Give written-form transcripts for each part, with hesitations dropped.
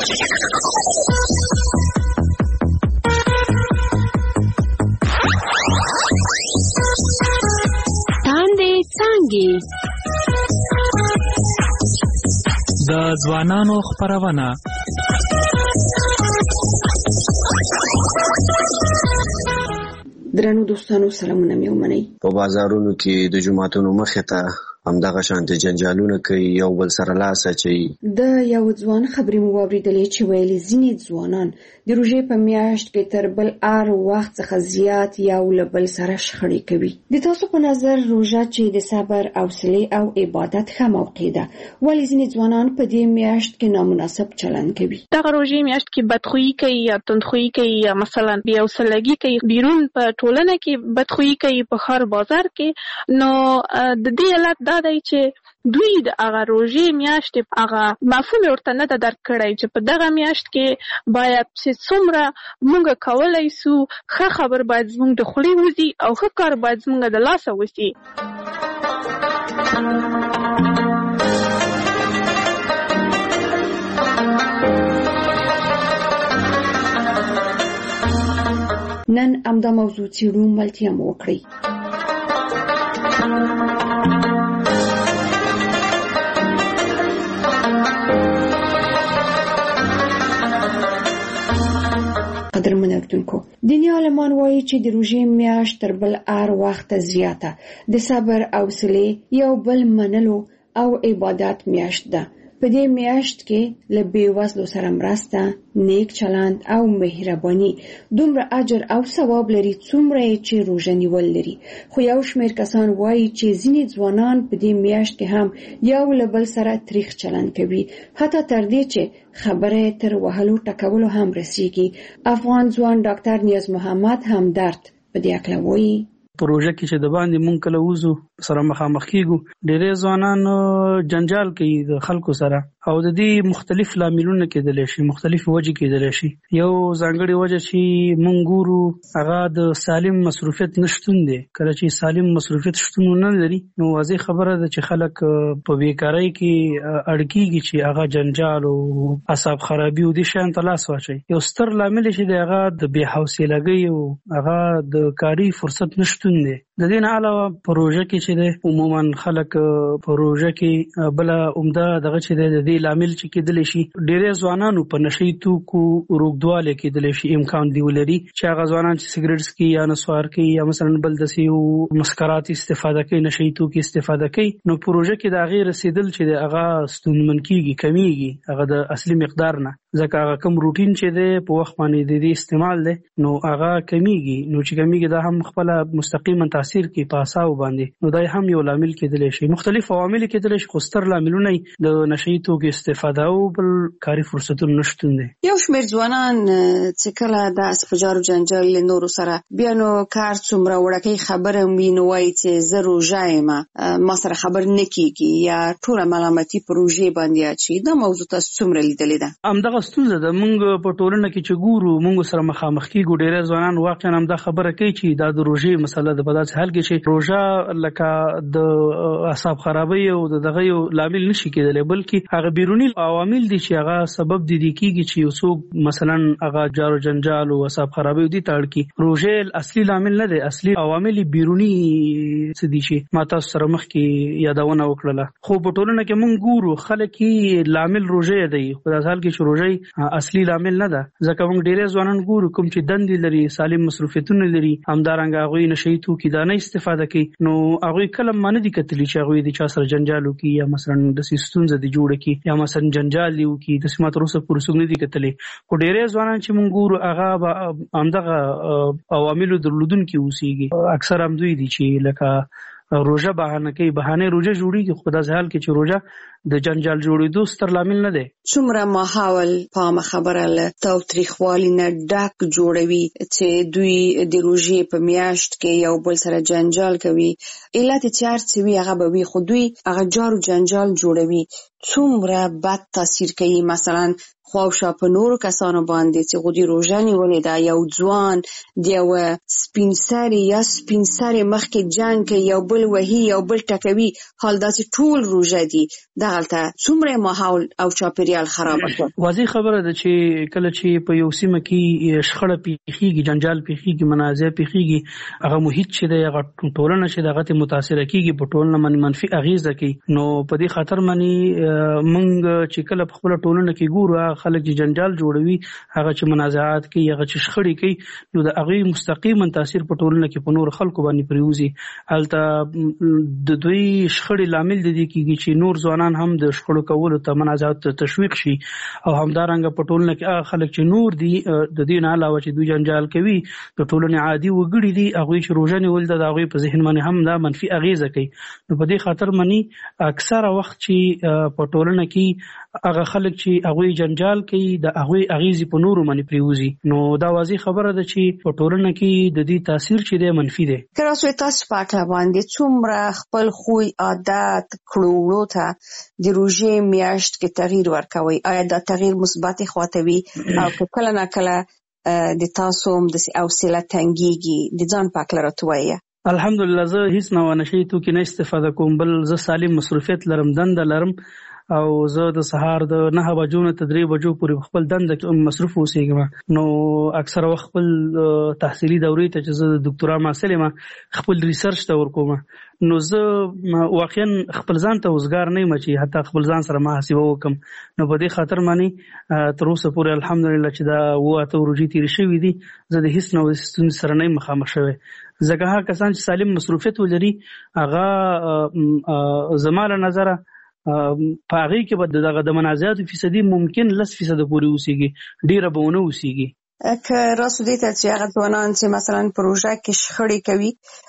تاندې څانګې د ځوانانو خپرونه. درنو دوستانو سلامونه مې ومنئ. په بازارونو کې د جوماتونو مخې ته همدغه شانتې جنجالونه کوي، یو بل سره لاس اچوي. د یو ځوان خبرې مو واورېدلې چې ویلي ځینې ځوانان د روژې په میاشت کې تر بل هر وخت څخه زیات یو له بل سره شخړې کوي. د تاسو په نظر روژه چې د صبر، حوصلې او عبادت ښه موقع ده، ولې ځینې ځوانان په دې میاشت کې نامناسب چلند کوي؟ دغه روژې میاشت کې بدخویي کوي یا تندخویي کوي یا مثلا بې حوصلګي کوي، بیرون په ټولنه کې بدخویي کوي، په ښار بازار کې. نو د دې علت دا دی چې دوی د هغه روژې میاشتې هغه مفهوم ورته نه ده درک کړی چې په دغه میاشت کې باید چې څومره موږ کولی سو، ښه خبر باید زموږ د خولې وځي او ښه کار باید زموږ د لاسه وشي. نن همدا موضوع څېړو، ملتیا مو وکړئ. قدرمن اردونکو، دیني عالمان وایي چې د روژې میاشت تر بل هر وخت زیاته د صبر، حوصلې، یو بل منلو او عبادت میاشت ده. په دې میاشت کې له بېوزلو سره مرسته، نیک چلند او مهرباني دومره اجر او ثواب لري څومره چې روژه نیول لري. خو یو شمېر کسان وایي چې ځینې ځوانان په دې میاشت کې هم یو له بل سره تریخ چلند کوي، حتی تر دې چې خبره تر وهلو ټکولو هم رسیږي. افغان ځوان ډاکټر نیاز محمد همدرد په دې اړه وایي. په روژه کې چې د باندې مونږ کله وځو سره مخامخ کیږو، ډېری ځوانان جنجال کوي د خلکو سره، او د دې مختلف لاملونه کېدلی شي، مختلف وجې کېدلی شي. یو ځانګړې وجه چې مونږ ګورو هغه د سالم مصروفیت نشتون دی. کله چې سالم مصروفیت شتون نه لري، نو واضح خبره ده چې خلک په بیکارۍ کې اړ کېږي چې هغه جنجال او اعصاب خرابي او دې شیانو ته لاس واچوي. یو ستر لامل چې دی هغه د بې حوصلګۍ او هغه د کاري فرصت نشتون دی. د دې نه علاوه په روژه کې چې دی عموما خلک په روژه کې بل عمده دغه چې دی د دې لامل چې کېدلی شي ډېری ځوانانو په نشهیي توکو روږدوالی کېدلی شي، امکان دی ولري چې هغه ځوانان چې سګرټ څکي یا نسوار کوي یا مثلا بل داسې مسکرات استفاده کوي، نشهیي توکي استفاده کوي، نو په روژه کې د هغې رسېدل چې دی هغه ستونزمن کېږي، کمیږي هغه د اصلي مقدار نه، ځکه هغه کم روټین چې دی په وخت باندې د دې استعمال دی نو هغه کمیږي. نو چې کمیږي دا هم خپله مستقیما تاثیر کوي په اعصابو باندې، نو دا هم یو لامل کېدلی شي. مختلف عوامل کېدلی شي، خو ستر لاملونه د نشهیي توکو استفاده او بل کاري فرصتونو نشتون دی. یو شمېر ځوانان چې کله داسې په جار و جنجال له نورو سره بیا نو کار څومره وړکۍ خبره وي نو وایي چې زه روژه یم، ما سره خبر نه کېږي یا ټوله ملامتي په روژې باندې اچوي. دا موضوع تاسو څومره لیدلې ده؟ همدغه ستونزه ده. موږ په ټولنه کې چې ګورو، موږ سره مخامخ کېږو، ډېری ځوانان واقعا همدا خبره کوي چې دا د روژې مسله ده. په داسې حال کې چې روژه لکه د اعصاب خرابۍ او دغه یو لامل نشي کېدلی، بلکې هغه بیروني عوامل دي چې هغه سبب دي کېږي چې یو څوک مثلا هغه جارو جنجال او اعصاب خرابۍ دي ته اړ کړي. روژه اصلي لامل نه دی، اصلي عوامل بیروني څه دي چې ما تاسو سره مخکې یادونه وکړله. خو په ټولنه کې موږ ګورو خلک یې لامل روژه دی، په داسې حال کې چې روژه اصلي لامل نه ده، ځکه موږ ډېری ځوانان ګورو کوم چې دندې لري، سالم مصروفیتونه لري، همدارنګه هغوی نشهیي توکي دا نه استفاده کوي، نو هغوی کله ما نه دي کتلي چې هغوی د چا سره جنجال وکړي یا مثلا داسې ستونزه دي جوړه کړي یا مثلا جنجال دي وکړي. داسې ما تر اوسه پورې څوک نه دي کتلي. خو ډېری ځوانان چې موږ ګورو هغه به همدغه عواملو درلودونکي اوسېږي. اکثر همدوی دي چې لکه روژه بهانه کوي، بهانه روژه جوړېږي، خو په داسې حال کې چې روژه د جنجال جوړېدو ستر لامل نه دی. څومره ماحول پامه خبره له تاوتریخوالي نه ډک جوړوي چې دوی د روژې په میاشت کې یو بل سره جنجال کوي. علت چې هر څه وي هغه به وي، خو دوی هغه جارو جنجال جوړوي. څومره بد تاثیر کوي مثلا خواوشا په نورو کسانو باندې چې غوډي روژه نیولې ده، یو ځوان د یو سپین سري یا سپین سري مخکې جنګ کوي، یو بل وهي، یو بل ټکوي، حال داسې ټول روژه دي، دغه هغه څومره ماحول او چاپیریال خراب کړ. واضح خبره ده چې کله چې په یو سیمه کې شخړه پیښیږي، جنجال پیښیږي، منازع پیښیږي، هغه محیط چې دی هغه ټولنه چې دغه متاثر کیږي، په ټولنه باندې منفي اغیزه کوي. نو په دې خاطر باندې موږ چې کله په خپل ټولنه کې ګورو خلک چې جنجال جوړوي، هغه چې منازعات کوي، هغه چې شخړې کوي، نو د هغه مستقیما تاثیر په ټولنه کې په نور خلکو باندې پریوزي. البته د دوی شخړې لامل دي کیږي چې نور ځوانان هم د شخړو کولو ته منازعات ته تشویق شي، او همدارنګه په ټولنه کې هغه خلک چې نور دي د دې نه علاوه چې دوی جنجال کوي د ټولنې عادي وګړي دي، هغه چې روزه نیول د هغه په ذهن باندې هم دا منفي اغیزه کوي. نو په دې خاطر باندې اکثره وخت چې په ټولنه کې هغه خلک چې هغه جنجال کوي د هغه اغیزې په نورو باندې پریوزي. نو دا واضح خبره ده چې په ټولنه کې د دې تاثیر چې دی منفي دی. تاسو پاک باندې څومره خپل خوی عادت کړو ته د روزې میاشت کې تغییر ورکوي؟ آیا دا تغییر مثبت خواته وي او کله نه کله د تاسو هم د حوصله تنګيږي د ځان پاک لرتوي؟ الحمدلله زه هیڅ نه نشي تو کې نه استفاده کوم، بل زه سالم مصروفیت لرم، دند لرم، او زه د سهار د 9 بجو نه 3 بجو پورې خپل دند مصروف اوسېږم. نو اکثر وخت خپل تحصیلي دورې ته چې زه د ډاکټرا محصل یم خپل ریسرچ ته ورکوم. نو زه واقعا خپل ځان ته وزګار نه یم چې حتی خپل ځان سره محاسبه وکم. نو په دې خاطر باندې تر اوسه پورې الحمدلله چې دا واته ورجی تیر شوې دي، زه د هیڅ نو ستونزې سره نه مخامخ شوم. ځکه هغه کسان چې سالم مصروفیت ولري هغه زماره نظره په هغه کې به دغه د منازعات فیصدي ممکن 10% پورې اوسېږي، ډیره به ونه اوسېږي. که راسو دې ته چې هغه ځوانان چې مثلا پروژه کې شخړې کوي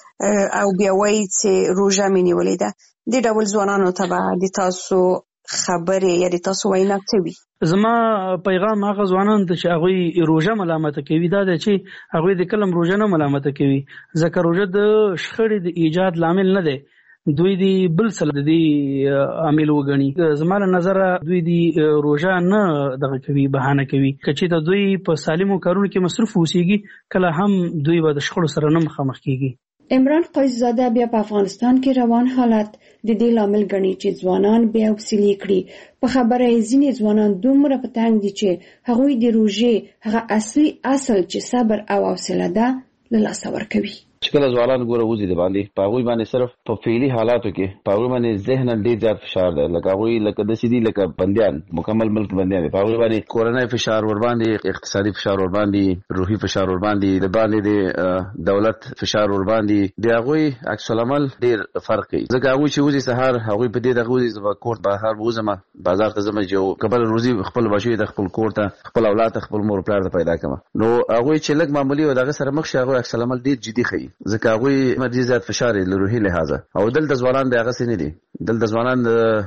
او بیا وایي چې روژه مې نیولې ده، د ډول ځوانانو ته به د تاسو خبرې یا د تاسو وینا څه وي؟ زما پیغام هغه ځوانان ته چې هغه روژه ملامت کوي دا دی چې هغه د کلم روژه نه ملامت کوي، ځکه روژه د شخړې د ایجاد لامل نه دی، دوی دی بل څه د دې عامل وګڼي. زموږ نظر دوی دی روژه نه دغه کوي، بهانه کوي. کچې ته دوی په سالمو کارونو کې مصروف اوسېږي، کله هم دوی به د شخړو سره نه مخامخ کیږي. عمران قیصزاده بیا په افغانستان کې روان حالت د دې لامل ګڼي چې ځوانان بیا وسیلې کړي. په خبره یې ځینې ځوانان دومره په تنګ دي چې هغوی د روژې هغه اصلي اصل چې صبر او حوصله ده له لاسه ورکوي. چې کله ځوانان ګوره وځي د باندې په هغوی باندې صرف په فعلي حالاتو کې په هغوی باندې ذهن ډېر زیات فشار دی، لکه هغوی لکه د سیدي لکه بندیان، مکمل ملک بندیان دي. په هغوی باندې کورنۍ فشار ور باندې، اقتصادي فشار ور باندې، روحي فشار ور باندې، د باندې د دولت فشار ور باندې، د هغوی عکس العمل ډېر فرق کوي. ځکه هغوی چې وځي سهار هغوی په دې دغه وځي زما کور بهر وځم، بازار ته ځم چې قبل روزي خپل بچی د خپل کور ته، خپل اولاد ته، خپل مور پلار ته پیدا کړم. نو هغوی چې لږ معمولی او دغه سره مخ شي هغوی عکس العمل ډېر جدي ښيي، ځکه هغوی مرجی زیات فشار له روحي لحاظه. او دلته ځوانان د هغه سینې دي، دلته ځوانان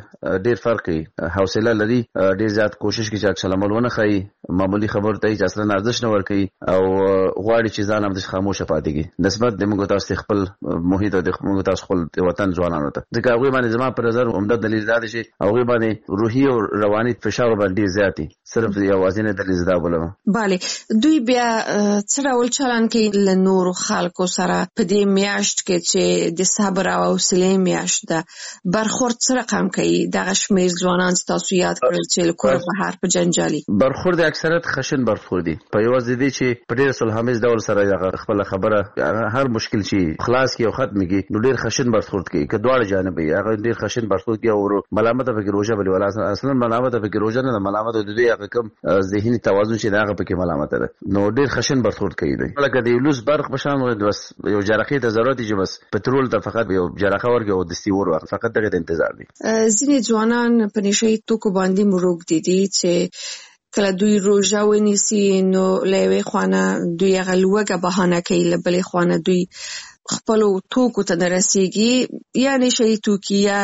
ډېر فرق کوي، حوصله لري، ډېر زیات کوشش کوي چې عکس العمل ونه ښيي، معمولی خبر ته چې اصلا ارزښت نه ورکوي او غواړي چې ځان هم خاموشه پاتې کړي نسبت د موږ تاسو خپل محیط او د موږ تاسو خپل وطن ځوانانو ته. ځکه هغوی باندې زما پر نظر عمده دلیل دا دی چې هغوی باندې روحي او رواني فشار باندې زیات دي، صرف یوازینی دلیل دا بولم. bale دوی بیا څه ډول چلند کوي له نورو خلکو سره په دې میاشت کې چې د صبر او حوصله میاشت ده؟ برخورد څه رقم کوي دغه شمیر ځوانان تاسو یاد کړل چې کور بهر په جنجالي برخورد اکثریت خشن برخورد دي، په یوازې دي چې په ډېر صلحامیز ډول سره خپل خبره هر مشکل شي خلاص کی او ختم کی، نو ډېر خشن برخورد کوي، که دواړه جانب یې هغه ډېر خشن برخورد کوي او ملامت به کې روزه بلی ولا اصلا ملامت به کې روزه نه، ملامت د دوی هغه کم ذهني توازن چې هغه په کې ملامت ده، نو ډېر خشن برخورد کوي. لکه د لوس برق بشان بس یو جرقې ته ضرورت دي بس پټرول ته فقط یو جرقه ورګي او د سیور ور فقط دغه انتظار دي. ځینې ځوانان په نشي توکو باندې مروږ دي چې کله دوی روزه ونیسي نو لوي خوانه دوی غلوګه بهانه کوي، لبلې خوانه دوی خپل توکو ته درسيږي، یعنی شي توکي یا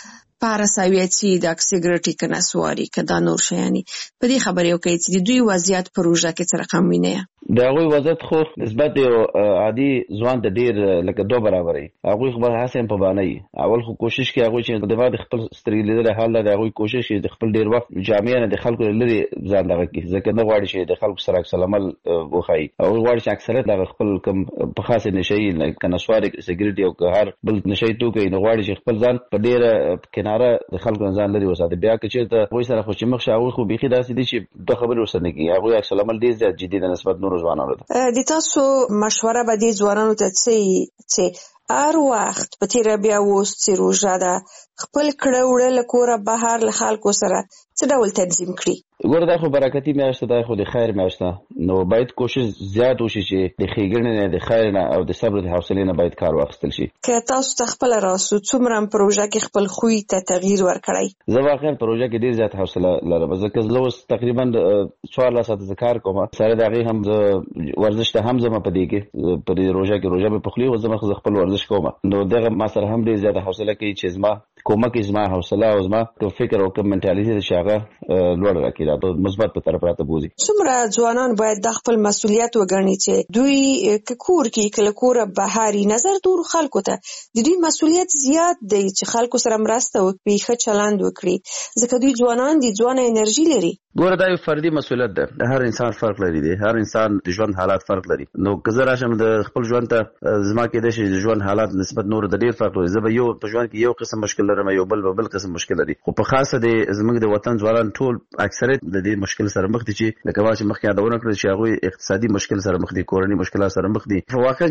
پاراساویتي د سیګریټي کناسواري کدا نور شيانی. په دې خبرې یو کوي چې دوی وضعیت پروژه کې څه رقم ویني؟ دا غوي وضعیت خو نسبت یو عادي ځوان ته ډیر لکه دو برابرې. هغه خبر حسین په باندې اول خو کوشش کوي هغه چې د بعد خپل سترګې لیدل حال دا هغه کوشش کوي د خپل ډیر وخت جامعه نه د خلکو لري ځان دغه کې ځکه نه غواړي چې د خلکو سره سلامل وخی او غواړي چې اکثریت د خپل کم په خاصه نشي کناسواري سیګریټي او هر بل نشي توکي نه غواړي چې خپل ځان په ډیر کنار ناره د خلکو ځان لري وساتي. بیا که چېرته وایي سره خو چې مخ شاوي خو بیخي داسې دي چې دوه خبرې ورسره نه کېږي. هغوی عکس العمل ډېر زیات جدي ده نسبت نورو ځوانانو ته. د تاسو مشوره به دې ځوانانو ته چې هر وخت په تیره بیا اوس چې روژه ده خپل کړه وړه له کوره بهر له خلکو سره څه ډول تنظیم کړي؟ ګوره دا خو برکتي میاشت ده، خو د خیر میاشت ده، نو باید کوشش زیات وشي چې د ښېګڼې نه د خیر نه او د صبر د حوصلې نه باید کار واخیستل شي. که تاسو ته خپله راسو څومره په روژه کې خپل خوی ته تغییر ورکړی؟ زه واقعا په روژه کې ډېر زیات حوصله لرم، ځکه زه اوس تقریبا 14 ساعته زه کار کوم، سره د هغې هم زه ورزش ته هم ځم په دې کې په دې روژه کې روژه مې پخلي او زه خپل ورزش کوم، نو دغه ما سره هم ډېر زیاته حوصله کوي چې زما کومک زما حوصله او زما فکر او کوم منټالیټي چې هغه لوړ راکړي دا په مثبت په طرف راته بوزي. څومره ځوانان باید د خپل مسؤلیت وګڼي چې دوی کور کې کله کوره بهاري نظر دور خلکو ته د دوی مسؤلیت زیات دی چې خلکو سره مرسته وکړي، ښه چلند وکړي، ځکه دوی ځوانان دي، ځوانه انرژي لري. ګوره دا یو فردي مسؤلیت ده، د هر انسان فرق لري دی، هر انسان د ژوند حالات فرق لري. نو که زه راشم د خپل ژوند ته زما کېدای شي د ژوند حالات نسبت نورو ته ډېر فرق لري، زه به یو په ژوند کې یو قسم مشکل لرم، یو بل قسم مشکل لري، خو په خاصه د زموږ د وطن ځوانان ټول اکثریت د دې مشکل سره مخ دي چې لکه ما چې مخکې یادونه کړل چې هغوی اقتصادي مشکل سره مخ دي، کورني مشکلات سره مخ دي. واقعا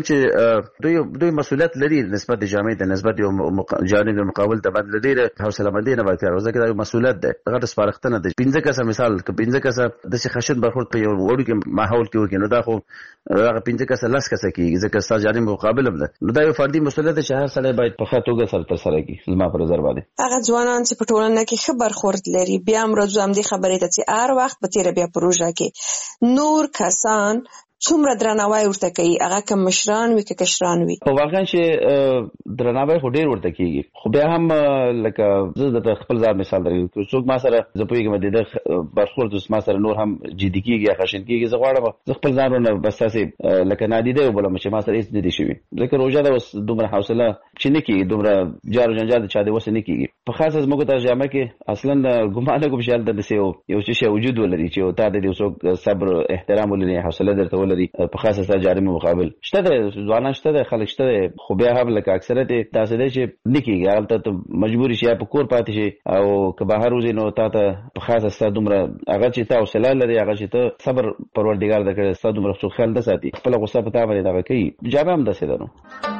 چې دوی مسؤلیت لري نسبت د جامعې ته، نسبت یو جانب مقابل ته باید ډېره حوصله‌مندي نه باید کار وکړي، ځکه دا یو مسؤلیت ده، غټه سپارښتنه ده. 15 کسه مثال که 15 کسه داسې خشن برخورد په یو وړوکي ماحول کې وکړي، نو دا خو هغه 15 کسه 10 کسه کېږي، ځکه ستا جانب مقابل هم ده. نو دا یو فردي مسؤلیت ده چې هر سړی باید په ښه توګه سره ترسره کړي. زما په نظر باندې هغه ځوانان چې په ټولنه کې ښه برخورد لري بیا هم راځو همدې خبرې ته چې هر وخت په تېره بیا په روژه کې نور کسان څومره درناوی ورته کوي، هغه که مشران وي که کشران وي؟ واقعا چې درناوی خو ډېر ورته کېږي، خو بیا هم لکه زه درته خپل ځان مثال درکوم، که څوک ما سره زه پوهېږم د ده برخورد ما سره نور هم جدي کېږي یا خشن کېږي، زه غواړم زه خپل ځان ورنه بس تاسې لکه نادیده وبولم چې ما سره هېڅ نه دي شوي، ځکه روژه ده اوس دومره حوصله چې نه کېږي، دومره جار و جنجال د چا د وسه نه کېږي. په خاصه زموږ ترجمه کې اصلا ګمان نه کوم چې هلته داسې یو څه شی وجود ولري چې تا د یو څوک صبر احترام ولري، حوصله درته ولري، په خاصه ستا جانب مقابل شته ده، ځوانان شته ده، خلک شته ده، خو بیا هم لکه اکثریت داسې دی چې نه کېږي، هلته ته مجبوري شي یا په کور پاتې شي او که بهر وځې نو تا ته په خاصه ستا دومره هغه چې ته حوصله لري، هغه چې ته صبر پروردګار درکړی ستا دومره څوک خیال نه ساتي، خپله غصه په تا باندې دغه کوي. جامې هم داسې ده نو.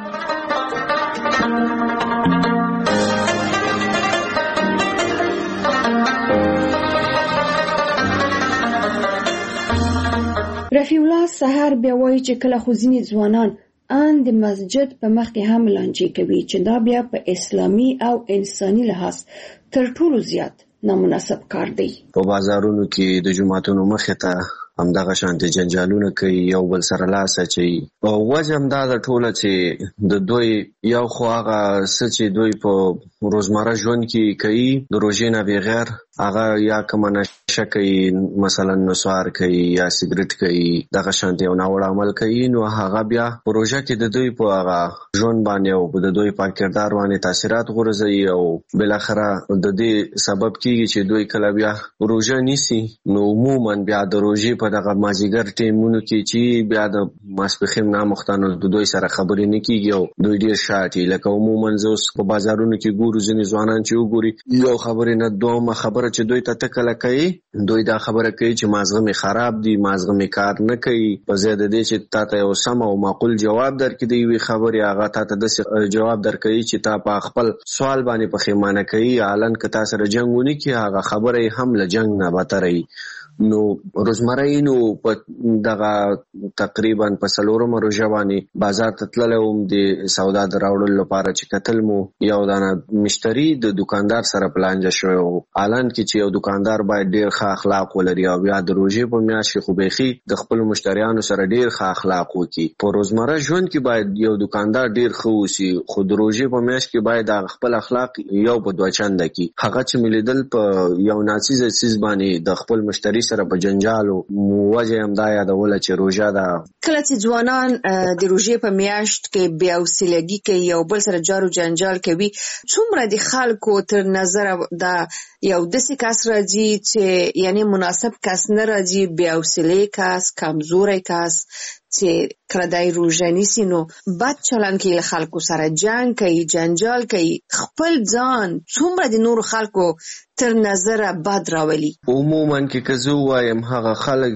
رفیع الله سحر بیا وایي چې کله خو ځینې ځوانان ان د مسجد په مخ کې هم لانجې کوي چې دا بیا په اسلامي او انساني لحاظ تر ټولو زیات نامناسب کار دی. په بازارونو کې د جوماتونو مخې ته همدغه شانتي جنجالونه کوي، یو بل سره لاس اچوي، او وجه هم دا ده ټوله چې د دوی یو خو هغه څه چې دوی په روزمره ژوند کې کوي د روژې نه بغیر، هغه یا کومه نشه کوي، مثلا نسوار کوي یا سګرټ کوي، دغه شانتي یو ناوړه عمل کوي، نو هغه بیا په روژه کې د دوی په هغه ژوند باندې او د دوی په کردار باندې تاثیرات غورځوي، او بالاخره د دې سبب کېږي چې دوی کله بیا روژه نیسي نو عموما بیا د روژې په دغه مازیګر ټیمونو کې چې بیا د ماسپښین نامختانو د دوی سره خبرې نه کېږي او دوی ډېر شاټي، لکه عموما زه اوس په بازارونو کې ګورو ځینې ځوانان چې وګوري یو خبرې نه دومه خبره چې دوی ته کله کوي، دوی دا خبره کوي چې مازغه مې خراب دي، مازغه مې کار نه کوي، په ځای د دې چې تا ته یو سم او معقول جواب درکړي د یوې خبرې، هغه تا ته داسې جواب درکوي چې تا په خپل سوال باندې پښیمانه کوي، حالان که تا سره جنګ ونه کړي هغه خبره یې هم له جنګ نه بدتره وي. نو روزمره نو په دغه تقریبا په څلورمه روژه باندې بازار ته تللی وم د سودا د راوړلو لپاره چې کتل مو یو دانه مشتری د دکاندار سره په لانجه شوی و، حالان کې چې یو دکاندار باید ډېر ښه اخلاق ولري او بیا د روژې په میاشت کې خو بیخي د خپلو مشتریانو سره ډېر ښه اخلاق وکړي. په روزمره ژوند کې باید یو دکاندار ډېر ښه اوسي، خو د روژې په میاشت کې باید هغه خپل اخلاق یو په دوه چنده کړي. هغه چې مې لیدل په یو ناڅیزه څیز باندې د خپل مشتری سره په جنجالو وجه هم دا یادوله چې روژه ده. کله چې ځوانان د روژې په میاشت کې بې حوصلګي کوي یو بل سره جار و جنجال کوي، څومره د خلکو تر نظره دا یو داسې کس راځي چې یعنی مناسب کس نه راځي، بې حوصلې کس، کمزوری کس، چې کردای روژه نیسي نو بد چلند کوي، له خلکو سره جنگ کوي، جنجال کوي، خپل ځان څومره د نورو خلکو تر نظره بد راولي. عموما کې که زه ووایم هغه خلک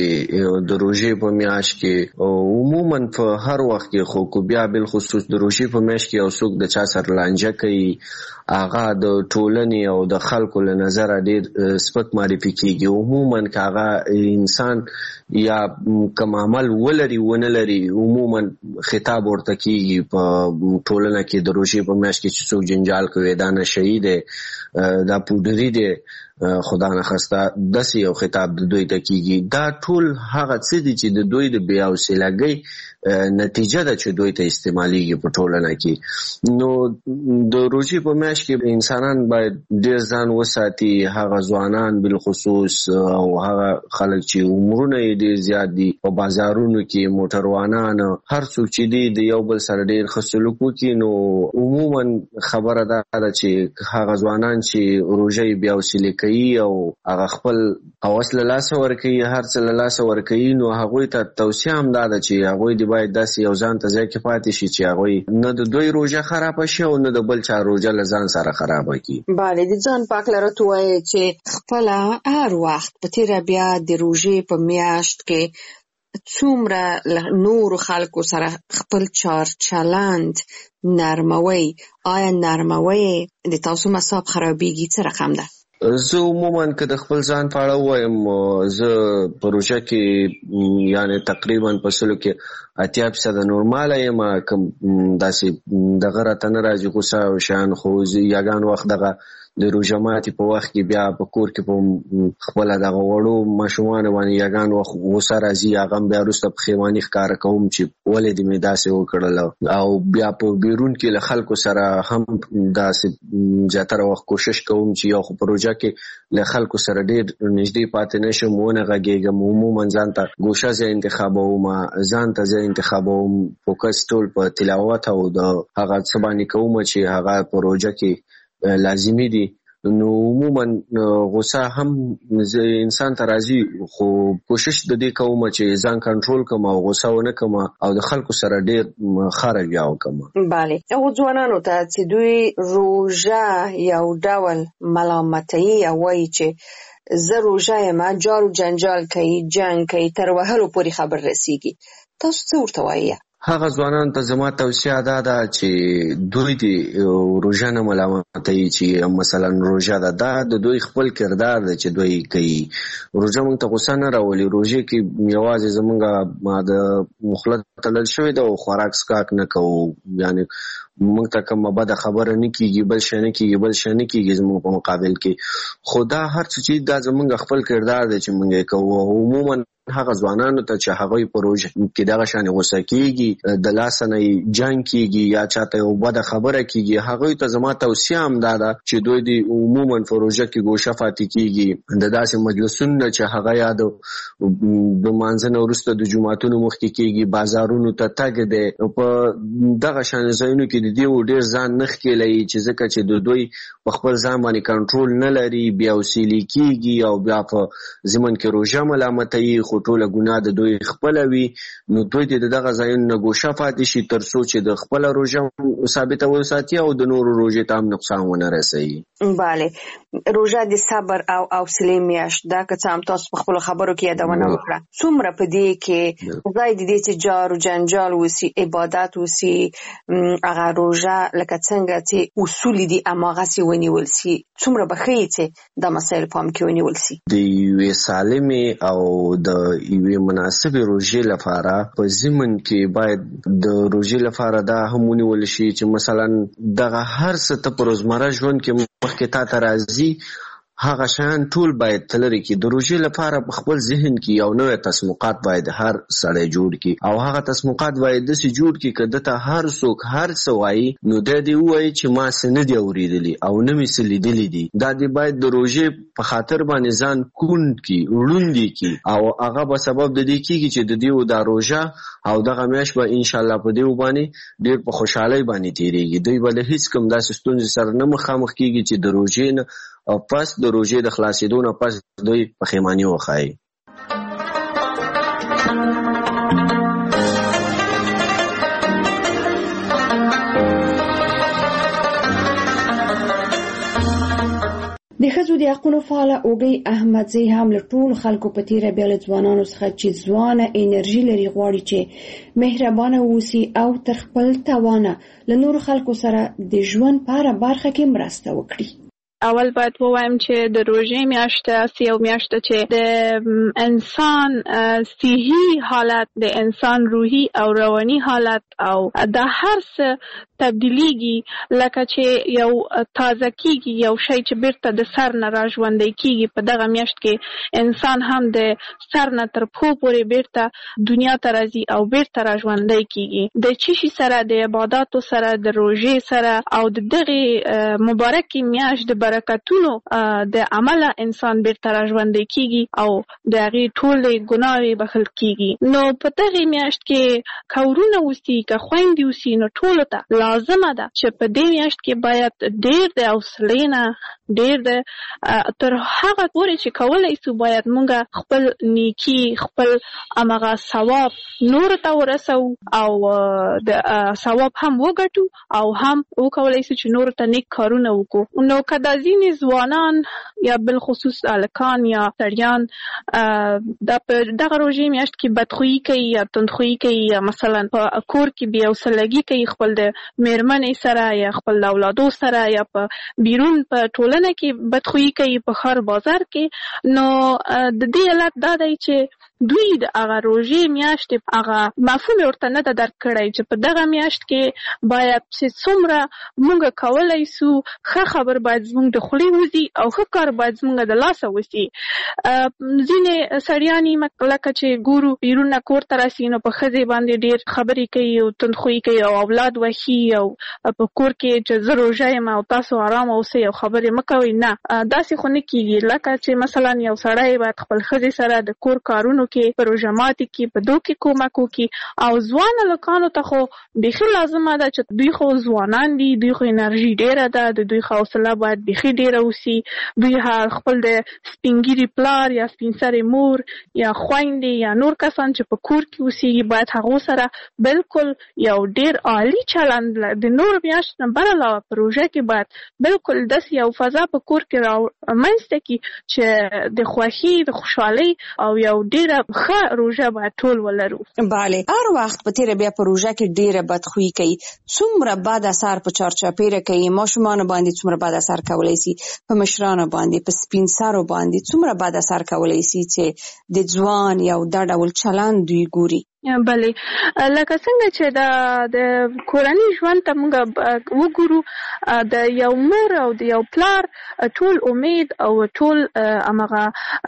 چې د روژې په میاشت کې عموما په هر وخت کې خو بیا بالخصوص د روژې په میاشت کې یو څوک د چا سره لانجه کوي، هغه د ټولنې او د خلکو له نظره ډېر سپک معرفي کېږي. عموما که هغه انسان یا کوم عمل ولري ونه لري عموما خطاب ورته کېږي په ټولنه کې د روژې په میاشت کې چې څوک جنجال کوي، دا نشهیي دی، دا پودري دی، خدا نخواسته داسې یو خطاب د دوی ته کېږي. دا ټول هغه څه دي چې د دوی د بې حوصلګۍ نتیجه ده چې دوی ته استعمالیږي په ټولنه کې. نو د روژې په میاشت کې انسانان باید ډېر ځان وساتي، هغه ځوانان بالخصوص او هغه خلک چې عمرونه یې ډېر زیات دي، په بازارونو کې موټروانان هر څوک چې دی د یو بل سره ډېر ښه سلوک وکړي. نو عموما خبره دا ده چې هغه ځوانان چې روژه یې بې حوصلې کوي او هغه خپل هوس له لاسه ورکوي، هر څه له لاسه ورکوي، نو هغوی ته توصیه هم دا ده چې هغوی د باید داسې یو ځان ته ځای کې پاتې شي چې هغوی نه د دوی روژه خرابه شي او نه د بل چا روژه له ځان سره خرابه کړي. بله، د ځان پاک لرت وایي چې خپله هر وخت په تیره بیا د روژې په میاشت کې څومره له نورو خلکو سره خپل چار چلند نرموي. آیا نرموي د تاسو مصاب خرابېږي څه رقم ده؟ زه عموما که د خپل ځان په اړه ووایم، زه په روژه کې یعنی تقریبا په سلو کې 80% نورماله یم. کوم داسې دغه راته نه راځي غوسه او شیان، خو یګان وخت دغه د روژه ماتي په وخت کې بیا په کور کې په خپله دغه وړو ماشومانو باندې یګان وخت غوسه راځي، هغه هم بیا وروسته پښیماني ښکاره کوم چې ولې دې مې داسې وکړل. او بیا په بیرون کې له خلکو سره هم داسې زیاتره وخت کوشش کوم چې یو خو په روژه کې له خلکو سره ډېر نږدې پاتې نشم، ونه غږېږم. عموما ځان ته ګوشه ځای انتخابوم، ځان ته ځای انتخابوم، فوکس ټول په تلاوت او د هغه څه باندې کوم چې هغه په روژه کې لازمي دي. نو عموما غوسه هم انسان ته راځي، خو کوشش د دې کوم چې ځان کنټرول کوم او غوسه ونه کوم او د خلکو سره ډېر ښه رویه وکړم. بله، هغو ځوانانو ته چې دوی روژه یو ډول ملامتوي او وایي چې زه روژه یم، جار و جنجال کوي، جنګ کوي، تر وهلو پورې خبر رسیږي، تاسو څه ورته وایي؟ هغه ځوانانو ته زما توصیه دا ده چې دوی د روژه نه ملامتوي چې مثلا روژه ده، دا د دوی خپل کردار ده چې دوی کوي. روژه موږ ته غوسه نه راولي. روژه کې یوازې زموږ د مخله تړل شوې ده او خوراک څښاک نه کوو، یعنی موږ ته کومه بده خبره نه کېږي، بل شی نه کېږي، بل شی نه کېږي زموږ په مقابل کې. خو دا هر څه چې دا زموږ خپل کردار دی چې موږ یې کوو. عموما هغه ځوانانو ته چې هغوی په روژه کې دغه شانې غوسه کېږي، د لاسه نه جنګ کېږي یا چاته یو بده خبره کېږي، هغوی ته زما توصیه هم دا ده چې دوی د عموما په روژه کې ګوشه پاتې کېږي. د داسې مجلسونو نه چې هغه یا د لمانځه نه وروسته د جوماتونو مخکې کېږي، بازارونو ته تګ دی، په دغه شانې ځایونو کې د دې ډېر ځان نه ښکېلوي چې ځکه چې د دوی په خپل ځان باندې کنټرول نه لري، بې حوصلې کېږي او بیا په ضمن کې روژه ملامتوي، خو ټوله ګناه د دوی خپله وي. نو دوی د دغه ځایونو نه ګوشه پاتې شي تر څو چې د خپله روژه ثابته وساتي او د نورو روژې ته هم نقصان ونه رسوي. بله، روژه د صبر او حوصلې میاشت ده، که څه هم تاسو په خپلو خبرو کې یادونه وکړه. څومره په دې کې ځای د دې چې جار و جنجال وسي، عبادت وسي، هغه روژه لکه څنګه چې اصول دي هماغسې ونیول سي، څومره به ښیي چې دا مسایل پام کې ونیول سي؟ د یوې سالمې او د یوې مناسبې روژې لپاره په ضمن کې باید د روژې لپاره دا هم ونیول شي چې مثلا دغه هر څه ته په روزمره ژوند کې مخکې تا ته راځي هغه شیان ټول باید تلري کې. د روژې لپاره په خپل ذهن کې یو نوې تسمقات باید هر سړی جوړ کړي او هغه تسمقات باید داسې جوړ کړي که دته هر څوک هر څه وایي نو دا دې ووایي چې ما څه نه دي اورېدلي او نه مې څه لیدلي دي. دا دې باید د روژې په خاطر باندې ځان کوڼ کړي، ړوند کړي او هغه به سبب د دې کېږي چې د دې دا روژه او دغه میاشت به انشاءالله په دې باندې ډېر په خوشحالۍ باندې تېرېږي. دوی به له هېڅ کوم داسې ستونزې سره نه مخامخ کېږي چې د روژې نه او پس د روژې د خلاصېدو نه پس دوی پښیماني وښایي. د ښځو د حقونو فعاله اوږی احمدزی هم له ټولو خلکو په تیره بیا له ځوانانو څخه چې ځوانه انرژي لري غواړي چې مهربانه اوسي او تر خپل توانه له نورو خلکو سره د ژوند په هره برخه کې مرسته وکړي. اول باید ووایم چې د روژې میاشت یو میاشت چې د انسان صحي حالت، د انسان روحي او رواني حالت او د هر څه تبدیلیږي، لکه چې یو تازه کیږي، یو شی چې بیرته د سر نه را ژوندی کیږي. په دغه میاشت کې انسان هم د سر نه تر پښو پورې بیرته دنیا ته راځي او بیرته را ژوندی کیږي. د چشي سره، د عباداتو سره، د روژې سره او د دغه مبارکې میاشت د برکتونو د عمله انسان بیرته را ژوندی کیږي او د هغې ټولې ګناوې بخښل کیږي. نو په دغه میاشت کې که ورونه اوسي، که خویندې اوسي، نو ټولو ته لازمه ده چې په دې میاشت کې باید ډېر د حوصلې نه، ډېر د تر هغه پورې چې کولی سو باید مونږ خپل نیکي، خپل همغه ثواب نورو ته ورسو او د ثواب هم وګټو او هم وکولی سو چې نورو ته نیک کارونه وکړو. نو که دا ځینې ځوانان یا بالخصوص هلکان یا سړیان په دغه روژې میاشت کې بدخویي کوي یا تندخویي کوي یا مثلا په کور کې بې حوصلګي کوي خپل د میرمنې سره یا خپل د اولادو سره یا په بیرون په ټولنه کې بدخویي کوي په ښار بازار کې، نو د دې علت دا دی چې دوی د هغه روژې میاشتې هغه مفهوم ورته نه ده درک کړی چې په دغه میاشت کې باید چې څومره مونږ کولی سو ښه خبر باید زمونږ د خولې وځي او ښه کار باید زمونږ د لاسه وسي. ځینې سړیان لکه چې ګورو بیرون نه کور ته راسي نو په ښځې باندې ډېر خبرې کوي او تندخویي کوي او اولاد وښي او په کور کې چې زه روژه یم او تاسو آرام اوسئ او خبرې مه کوئ. نه، داسې خو نه کېږي. لکه چې مثلا یو سړی باید خپل ښځې سره د کور کارونو کې، په روژه ماتي کې، په دو کې کومک وکړي. او ځوان هلکانو ته خو بیخي لازمه ده چې دوی خو ځوانان دي، دوی خو انرژي ډېره ده، د دوی خو حوصله باید بیخي ډېره اوسي. دوی خپل د سپینګیري پلار یا سپین سرې مور یا خویندې یا نور کسان چې په کور کې اوسېږي باید هغو سره بالکل یو ډېر عالي چلند د نور میاشت نه بل علاوه په روژه کې باید بالکل داسې یو فضا په کور کې رامنځته کړي چې د خوښۍ، د خوشحالۍ او یو ډېره ښه روژه باید ټول ولرو. بله، هر وخت په تیره بیا په روژه کې ډېره بدخویي کوي. څومره بد اثر په چارچاپیره کوي، ماشومانو باندې څومره بد اثر کولی سي، په مشرانو باندې، په سپین سرو باندې څومره بد اثر کولی سي چې د ځوان یو دا ډول چلند دوی ګوري. بله، لکه څنګه چې د کورني ژوند ته موږ وګورو، د یو مور او د یو پلار ټول امید او ټول همغه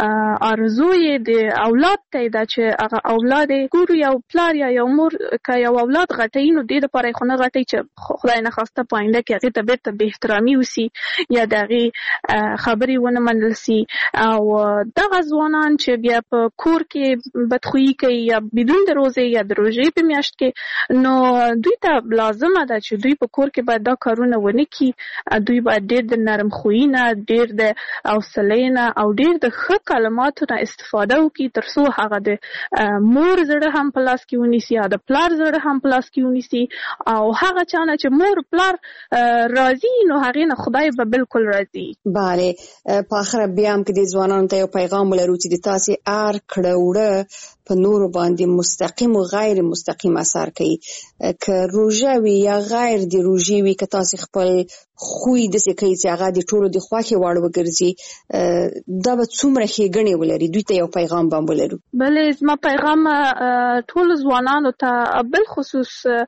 آرزو یې د اولاد ته ده چې هغه اولاد یې ګورو. یو پلار یا یو مور که یو اولاد غټوي نو دې دپاره یې خو نه غټوي چې خدای نخواسته په آینده کې هغې ته بېرته بې احترامي وسي یا د هغې خبرې ونه منل سي. او دغه ځوانان چې بیا په کور کې بدخویي کوي یا بدون د روزه یا د روژې په میاشت کې، نو دوی ته لازمه ده چې دوی په کور کې باید دا کارونه ونه کړي. دوی باید ډېر د نرم خویي نه، ډېر د حوصلې نه او ډېر د ښه کلماتو نه استفاده وکړي تر څو هغه د مور زړه هم په لاس کې ونیسي او د پلار زړه هم په لاس کې ونیسي. او هغه چا نه چې مور پلار راضي نو هغې نه خدای به بالکل راضي. بله، په آخره بیا هم که د ځوانانو ته یو پیغام ولرو چې د تاسې هر کړه وړه په نورو باندې مستقیم او غیر مستقیم اثر کوي، که روژه وي یا غیر د روژې وي، که تاسې خپل خوی داسې کوي چې هغه د ټولو د خوښې وړ وګرځي، دا به څومره ښېګڼې ولري. دوی ته یو پیغام به هم ولرو. بله، زما پیغام ټولو ځوانانو ته، بالخصوص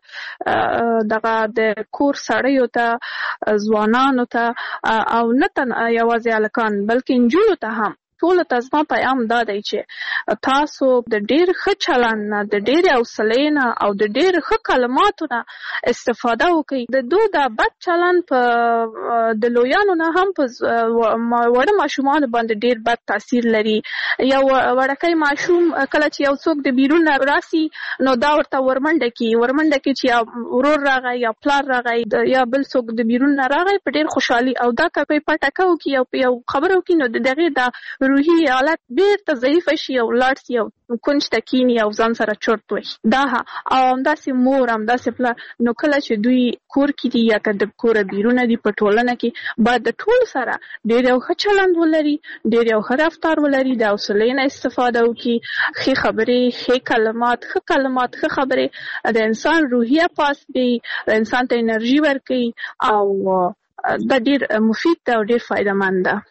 دغه د کور سړیو ته، ځوانانو ته او نه یوازې هلکان بلکې نجونو ته هم ټولو ته زما پیغام دا دی چې تاسو د ډېر ښه چلند نه، د ډېرې حوصلې نه او د ډېر ښه کلماتو نه استفاده وکړئ. د دوی دا بد چلند په د لویانو نه هم په وړه ماشومانو باندې ډېر بد تاثیر لري. یو وړکی ماشوم کله چې یو څوک د بیرون نه راسي نو دا ورته ورمنډه کړي چې یا ورور راغی یا پلار راغی یا بل څوک د بیرون نه راغی په ډېر خوشحالي او دا که په پټکه وکړي او په یو خبره وکړي نو د هغې دا روحي حالت بیرته ضعیف شي او لاړ شي او کونج ته کینی او ځان سره چورت وي دا او همداسې مور همداسې پلار نو کله چې دوی کور کې دي یا که د کوره بیرونه دي په ټولنه کې باید د ټول سره ډېر یو ښه چلند ولري ډېر یو ښه رفتار ولري د حوصلې نه استفاده وکړي ښې خبرې ښه کلمات ښه خبرې د انسان روحیه پاس دی د انسان ته انرژي ورکوي او دا ډېر مفید ده او ډېر فایده مند ده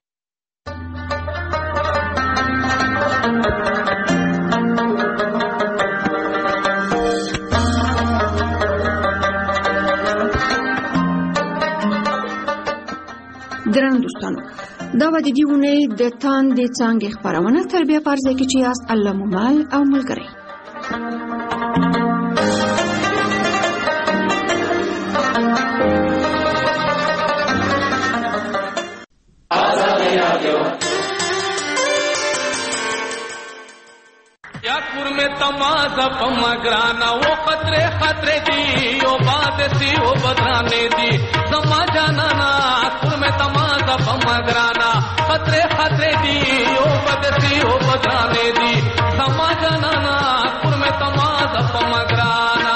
ګران دوستانو دا به د دې اونۍ د تاندې څانګې خپرونه تر بیا په ځای کې چې یاست الله مو مل او ملګری याकुर में तमाजा पमगराना वो खतरे खतरे दी ओ बात सी ओ बदराने दी समा जाना ना याकुर में तमाजा पमगराना खतरे खतरे दी ओ बात सी ओ बदराने दी समा जाना ना याकुर में तमाजा पमगराना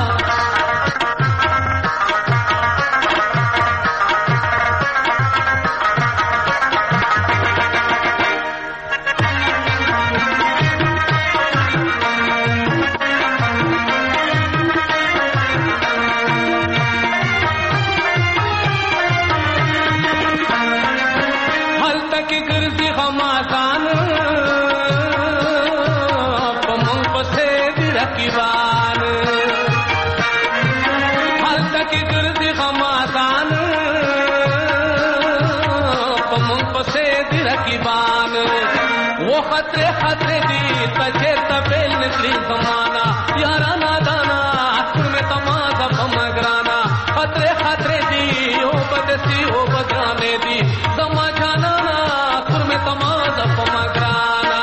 खतरे खतरे दी तजे तबेल निकली जमाना यारा नादाना आखिर में तमाजा पमगराना खतरे खतरे दी ओ बदसी ओ बदराने दी समा जाना आखिर में तमाजा पमगराना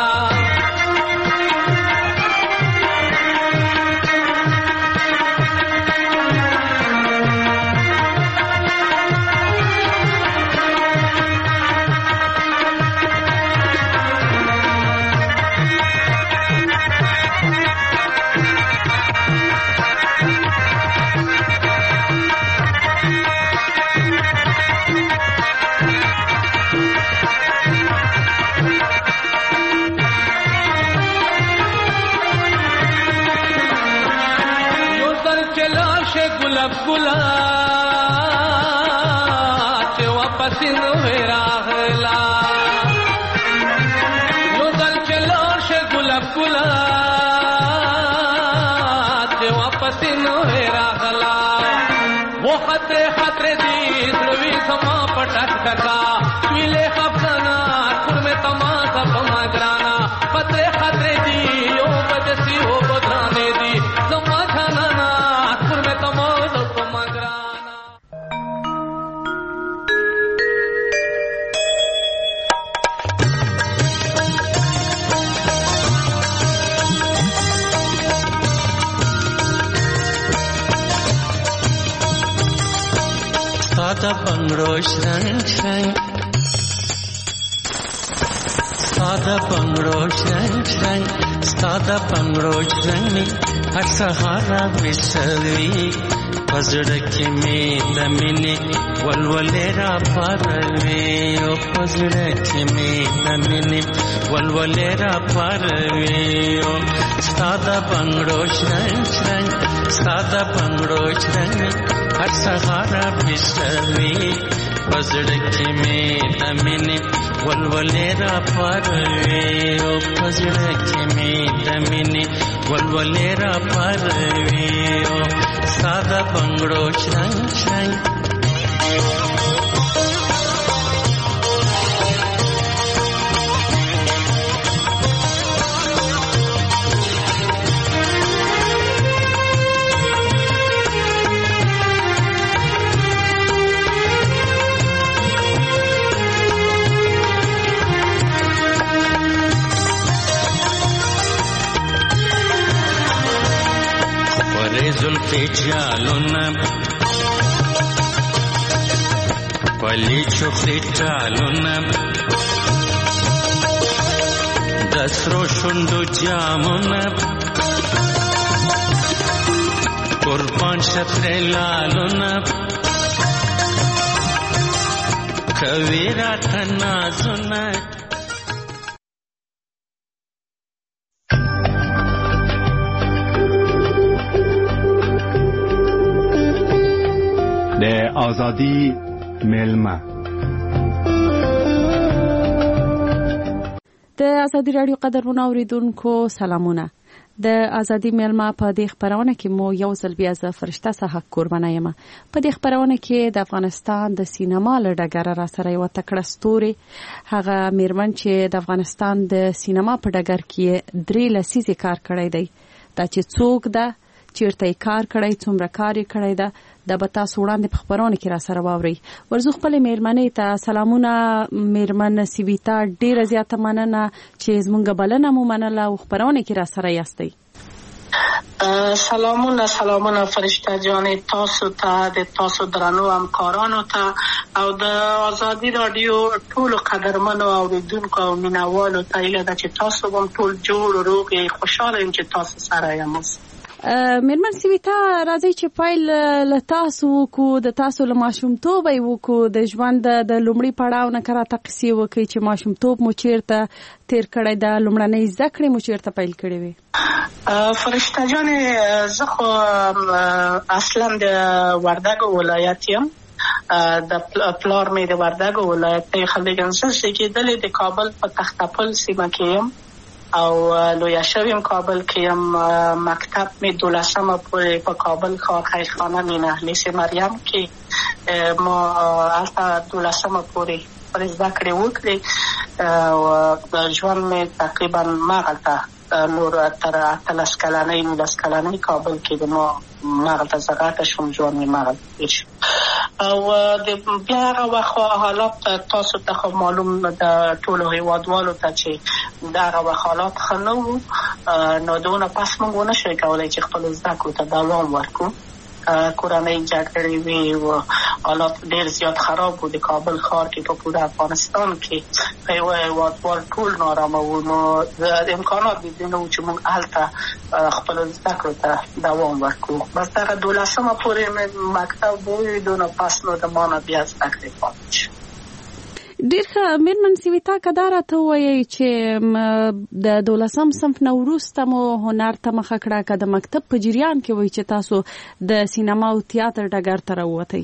गुलाब गुलाब वापस रागला यो दल चलो शे गुलाब गुलाब वापस रागला वो खतरे खतरे दी ध्रुवी समा पटक टका मिले खपना खुर में तमाजा पमगराना खतरे खतरे दी ओ बदसी ओ बदराने दी समा जाना ना खुर में तमाजा पमगराना Sada bangro shrang shrang, sada bangro shrang shrang, sada bangro shrang mi har sahara visavi, pazrak mein damine walwalera parve, o pazrak mein damine walwalera parve, o sada bangro shrang shrang, sada bangro shrang mi har sahara visavi, pazrak mein damine walwalera parve, o pazrak mein damine walwalera parve, o sada bangro shrang shrang. जुल्फे चालुना पली चुखी चालुना د سرو شونډو جامونه قربان شتر لالونه کوي راته نازونه. د آزادی میلمه د آزادی رادیو قدرمن اوریدونکو سلامونه. د آزادی میلمه په دې خبرونه کې مو یو ځل بیا ز فرشته صحه قربانه یم. په دې خبرونه کې د افغانستان د سینما لړګر را سره یو تکړه ستوري هغه میرمن چې د افغانستان د سینما په ډګر کې 3 لسیزې کار کړی دی. دا چې څوک ده، چیرته کار کړی، څومره کار کړی ده، د بتا سوړاندې په خبرونه کې را سره واوري. ورزو خپل میرمنې ته سلامونه. میرمن سیویتا ډیره زیاته مننه چې زمونږ بلنه مو منله او خبرونه کې را سره یاستئ. سلامونه فرشته جان، تاسو ته د تاسو درنو همکارانو ته او د آزادی رادیو ټول قدرمنو اوریدونکو او مینوالو ته ایله ده چې تاسو هم ټول جوړ روغ خوشاله یم چې تاسو سره یم. میرمن سیویتا راځي چې پایل له تاسو وکړو، د تاسو له ماشومتوب وکړو، د ژوند د لومړي پړاو نه راته قصې وکړي چې ماشومتوب مو چیرته تیر کړی ده، لومړنۍ زده کړې مو چیرته پیل کړې وې؟ فرشته جان، زه خو اصلا د وردګو ولایت یم. د پلار مې د وردګو ولایت دی. خلګنسه چې د کابل په تختپل سیمه کې یم او لویا شویم کابل کې یم. مکتب مې 12مه پورې په کابل ښار خیرخانه مین اهلی سه مریم کې ما هلته 12مه پورې زده کړې وکړې او ژوند مې تقریبا مغلطه نور تر 18 کلنۍ 19 کلنۍ کابل کې د ما مغلطه زغاته شوم، ژوند مې مغلطه شو. او د بیا هغه وخت حالات تاسو ته خو معلوم د ټولو هیوادوالو ته چې دا هغه حالات ښه نه وو، نو دونه پس موږ ونه شوی کولی چې خپل زده کړو ته دوام ورکړو. کورنۍ جګړې وې او حالات ډېر زیات خراب وو د کابل ښار کې، په پوره افغانستان کې په یو هیوادوال ټول نارامه وو. نو امکانات دې نه وو چې موږ هلته خپل زده کړو ته دوام ورکړو. بس دغه 12مه پورې مې مکتب وویدو، نو پس نو د ما نه بیا زده کړې پاتې شو. ډیر ښه. میرمن سیویتا که دا راته ووایئ چې د 12م صنف نه وروسته مو هنر ته مخه کړه، که د مکتب په جریان کې وایي چې تاسو د سینما او تیاتر ډګر ته راووتئ؟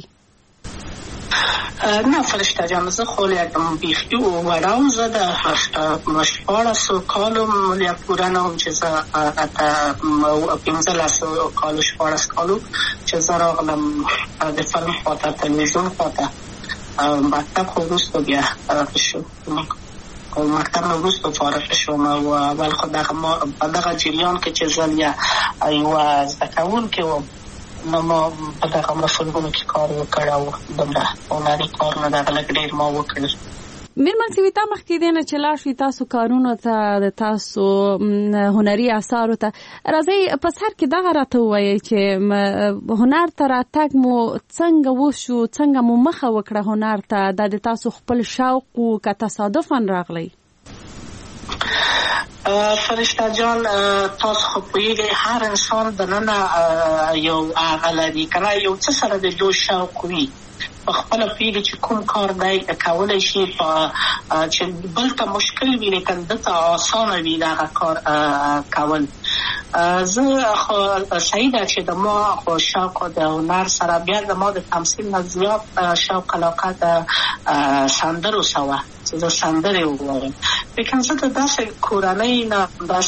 نه فرشته جان، زه خو یکدم بیخي وړه وم. زه د 14 کالو پوره نه وم چې زه 15 کالو 14 کالو چې زه راغلم د فلم خواته، تلویزیون خواته. مکتب خو وروسته بیا فارغ شو، او مکتب نه وروسته فارغ شوم. او اول خو په دغه جریان کې چې زه یوه زده کوونکې وم، نو ما په دغه مسلګونو کې کار وکړ او دومره هنري کار نه دغه لږ ډېر ما وکړل. میرمن سیویتا، مخکې دی نه چې لاړ شوي تاسو کارونو ته، د تاسو هنري اثارو ته، راځئ په سر کې دغه راته ووایئ چې هنر ته راتګ مو څنګه وشو، څنګه مو مخه وکړه هنر ته؟ دا د تاسو خپل شوق و که تصادفاً راغلی؟ فرشته جان، تاسو خو پوهیږئ هر انسان دننه یو هغه لري که نه، یو څه سره د جو شوق وي، په خپله پوهېږي چې کوم کار دی کولی شي چې بل ته مشکل وي لیکن ده ته اسانه وي دغه کار کول. زه خو صحیح ده چې د ما خو شوق د هنر سره بیا د ما د تمثیل نه زیات شوق علاقه د سندرو سره وه چې زه سندرې ووایم. لیکن زه د داسې کورنۍ نه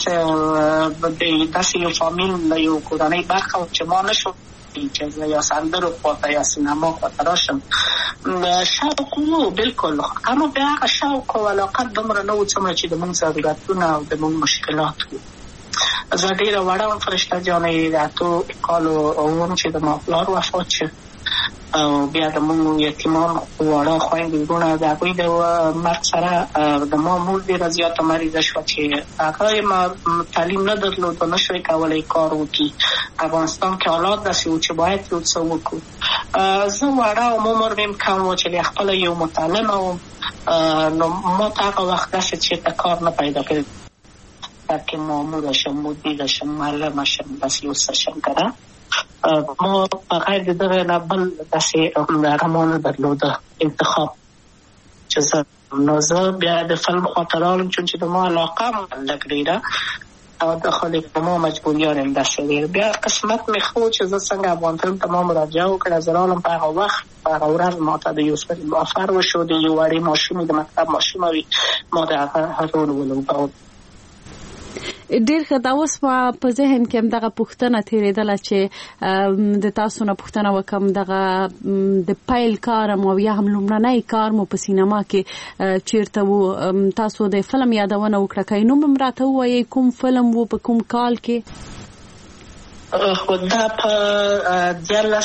داسې یو فامیل له یو کورنۍ برخه وم چې ما نشو چې یا سندرو خواته یا سینما خواته راشم. شوق وو بلکل، اما بیا هغه شوق او علاقه دومره نه وو څومره چې د موږ ضرورتونه او د موږ مشکلات وو. زه ډېره وړه وم فرشته جانې، د 8 کالو وم چې د ما پلار وفات شو او بیا د موږ یتیمان واړه خویندې وروڼه د هغوی د مرګ سره د ما مور ډېره زیاته مریضه شوه چې هغه ما تعلیم نه درلود او نه شوی کولی کار وکړي. افغانستان کې حالات داسې وو چې باید یو څه وکړو. زه وړه وم، عمر مې کم و چې خپله یو متعلمه وم، نو ما ته هغه وخت داسې چېرته کار نه پیدا کړی. مکتب که مامورشم، مدیرشم، معلمشم، بس یوستشم کرده. ما بغیر دغه نه بل داسې رغمانه درلوده انتخاب چې زه بیا د فلم خواته راغلم چې د ما علاقه هم لږ ډېره او د خلک ما مجبوریان هم داسې ډېر بیا قسمت مې ښه و چې زه څنګه افغان فلم ته ما مراجعه وکړه. زه راغلم په هغه وخت په هغه ورځ ما ته د یوسف آفر وشو د یو وړې ماشومې د مکتب ماشومه وي ما د هغه رول ولوباوه. ډیر ښه. دا اوس په ذهن کې هم دغه پوښتنه تېرېدله چې د تاسو نه پوښتنه وکړم دغه د پیل کار او یا هم لومړنی کار مو په سینما کې چیرته و؟ تاسو د فلم یادونه وکړه که نوم هم راته ووایئ کوم فلم و په کوم کال کې؟ خو دا په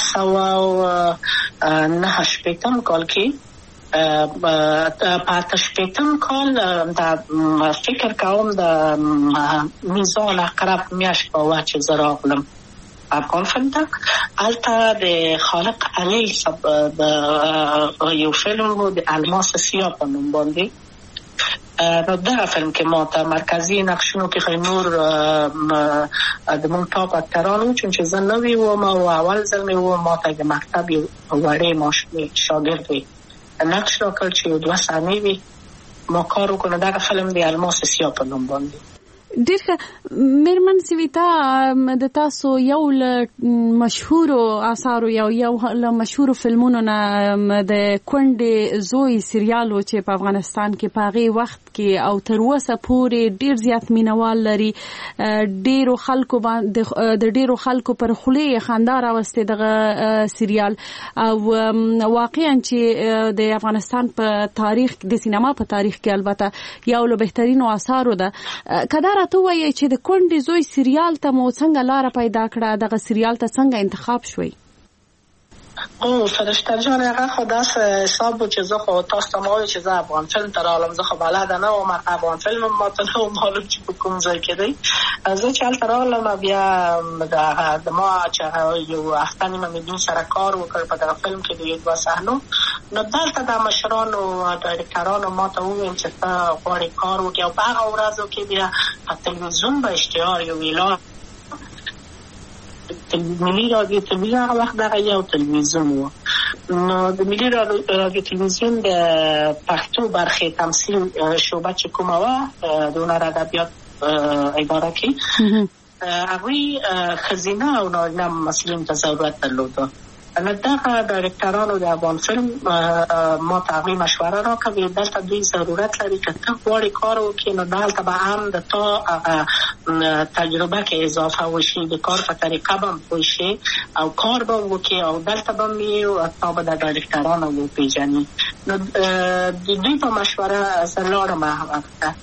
1989 کال کې په 88 کال د فکر کوم د میزان اقرب میاشت په وخت چې زه راغلم افغان فلم ته. هلته د خالق علی د یو فلم و د الماس سیاه په نوم باندې. نو دغه فلم کې ما ته مرکزي نقشونو کې نور د مونږ ټاپ اکتران وو چې زه نوی وم او اول ځل مې و ما ته د مکتب یو وړې ماشومې شاګرد وي نقش راکړ چې 2 ثانیې وي ما کار وکړ. دغه فلم د الماس سیاه په نوم باندې. ډېر ښه. میرمن سویتا د تاسو یو له مشهورو اثارو یو له مشهورو فلمونو نه د کونډې زوی سریال چې په افغانستان کې په هغې وخت کې او تر اوسه پورې ډېر زیات مینوال لري. ډېرو خلکو باندې د ډېرو خلکو پر خولې یې خندا راوستې دغه سریال او واقعا چې د افغانستان په تاریخ د سینما په تاریخ کې البته یو له بهترینو اثارو ده. که راته وایي چې د کونډې زوی سریال ته مو څنګه لاره پیدا کړه؟ دغه سریال ته څنګه انتخاب شوی؟ فرشته جان هغه خو داسې حساب و چې زه خو تاسو ته ما وایي چې زه افغان فلم ته راغلم. زه خو بلده نه وم افغان فلم ما ته نه و معلوم چې په کوم ځای کې دی. زه چې هلته راغلم بیا د ما چې یو هفته نیمه مې دوی سره کار وکړ په دغه فلم کې د 2 صحنو. نو دلته د مشرانو ډایرکټرانو ما ته وویل چې ته غواړې کار وکړې او په هغه ورځو کې بیا په تلویزیون به اشتهار یو اعلان ملي رادیو تلویزیون هغه وخت دغه یو تلویزیون و. نو د ملي رادیو تلویزیون د پښتو برخې تمثیل شعبه چې کومه وه د هنر ادبیات اداره کې هغوی ښځینه او نارینه ممثلینو ته ضرورت درلوده. نو دغه ډایرکټرانو د افغان فلم ما ته هغوی مشوره راکړه دلته دوی ضرورت لري که ته غواړې کار وکړې نو دلته به هم د تا هغه تجربه کې اضافه وشي د کار په طریقه به هم پوه شي او کار به وکړې او دلته به هم یې تا به د ډایرکټرانو وپېژني. نو د دوی په مشوره زه لاړم هغه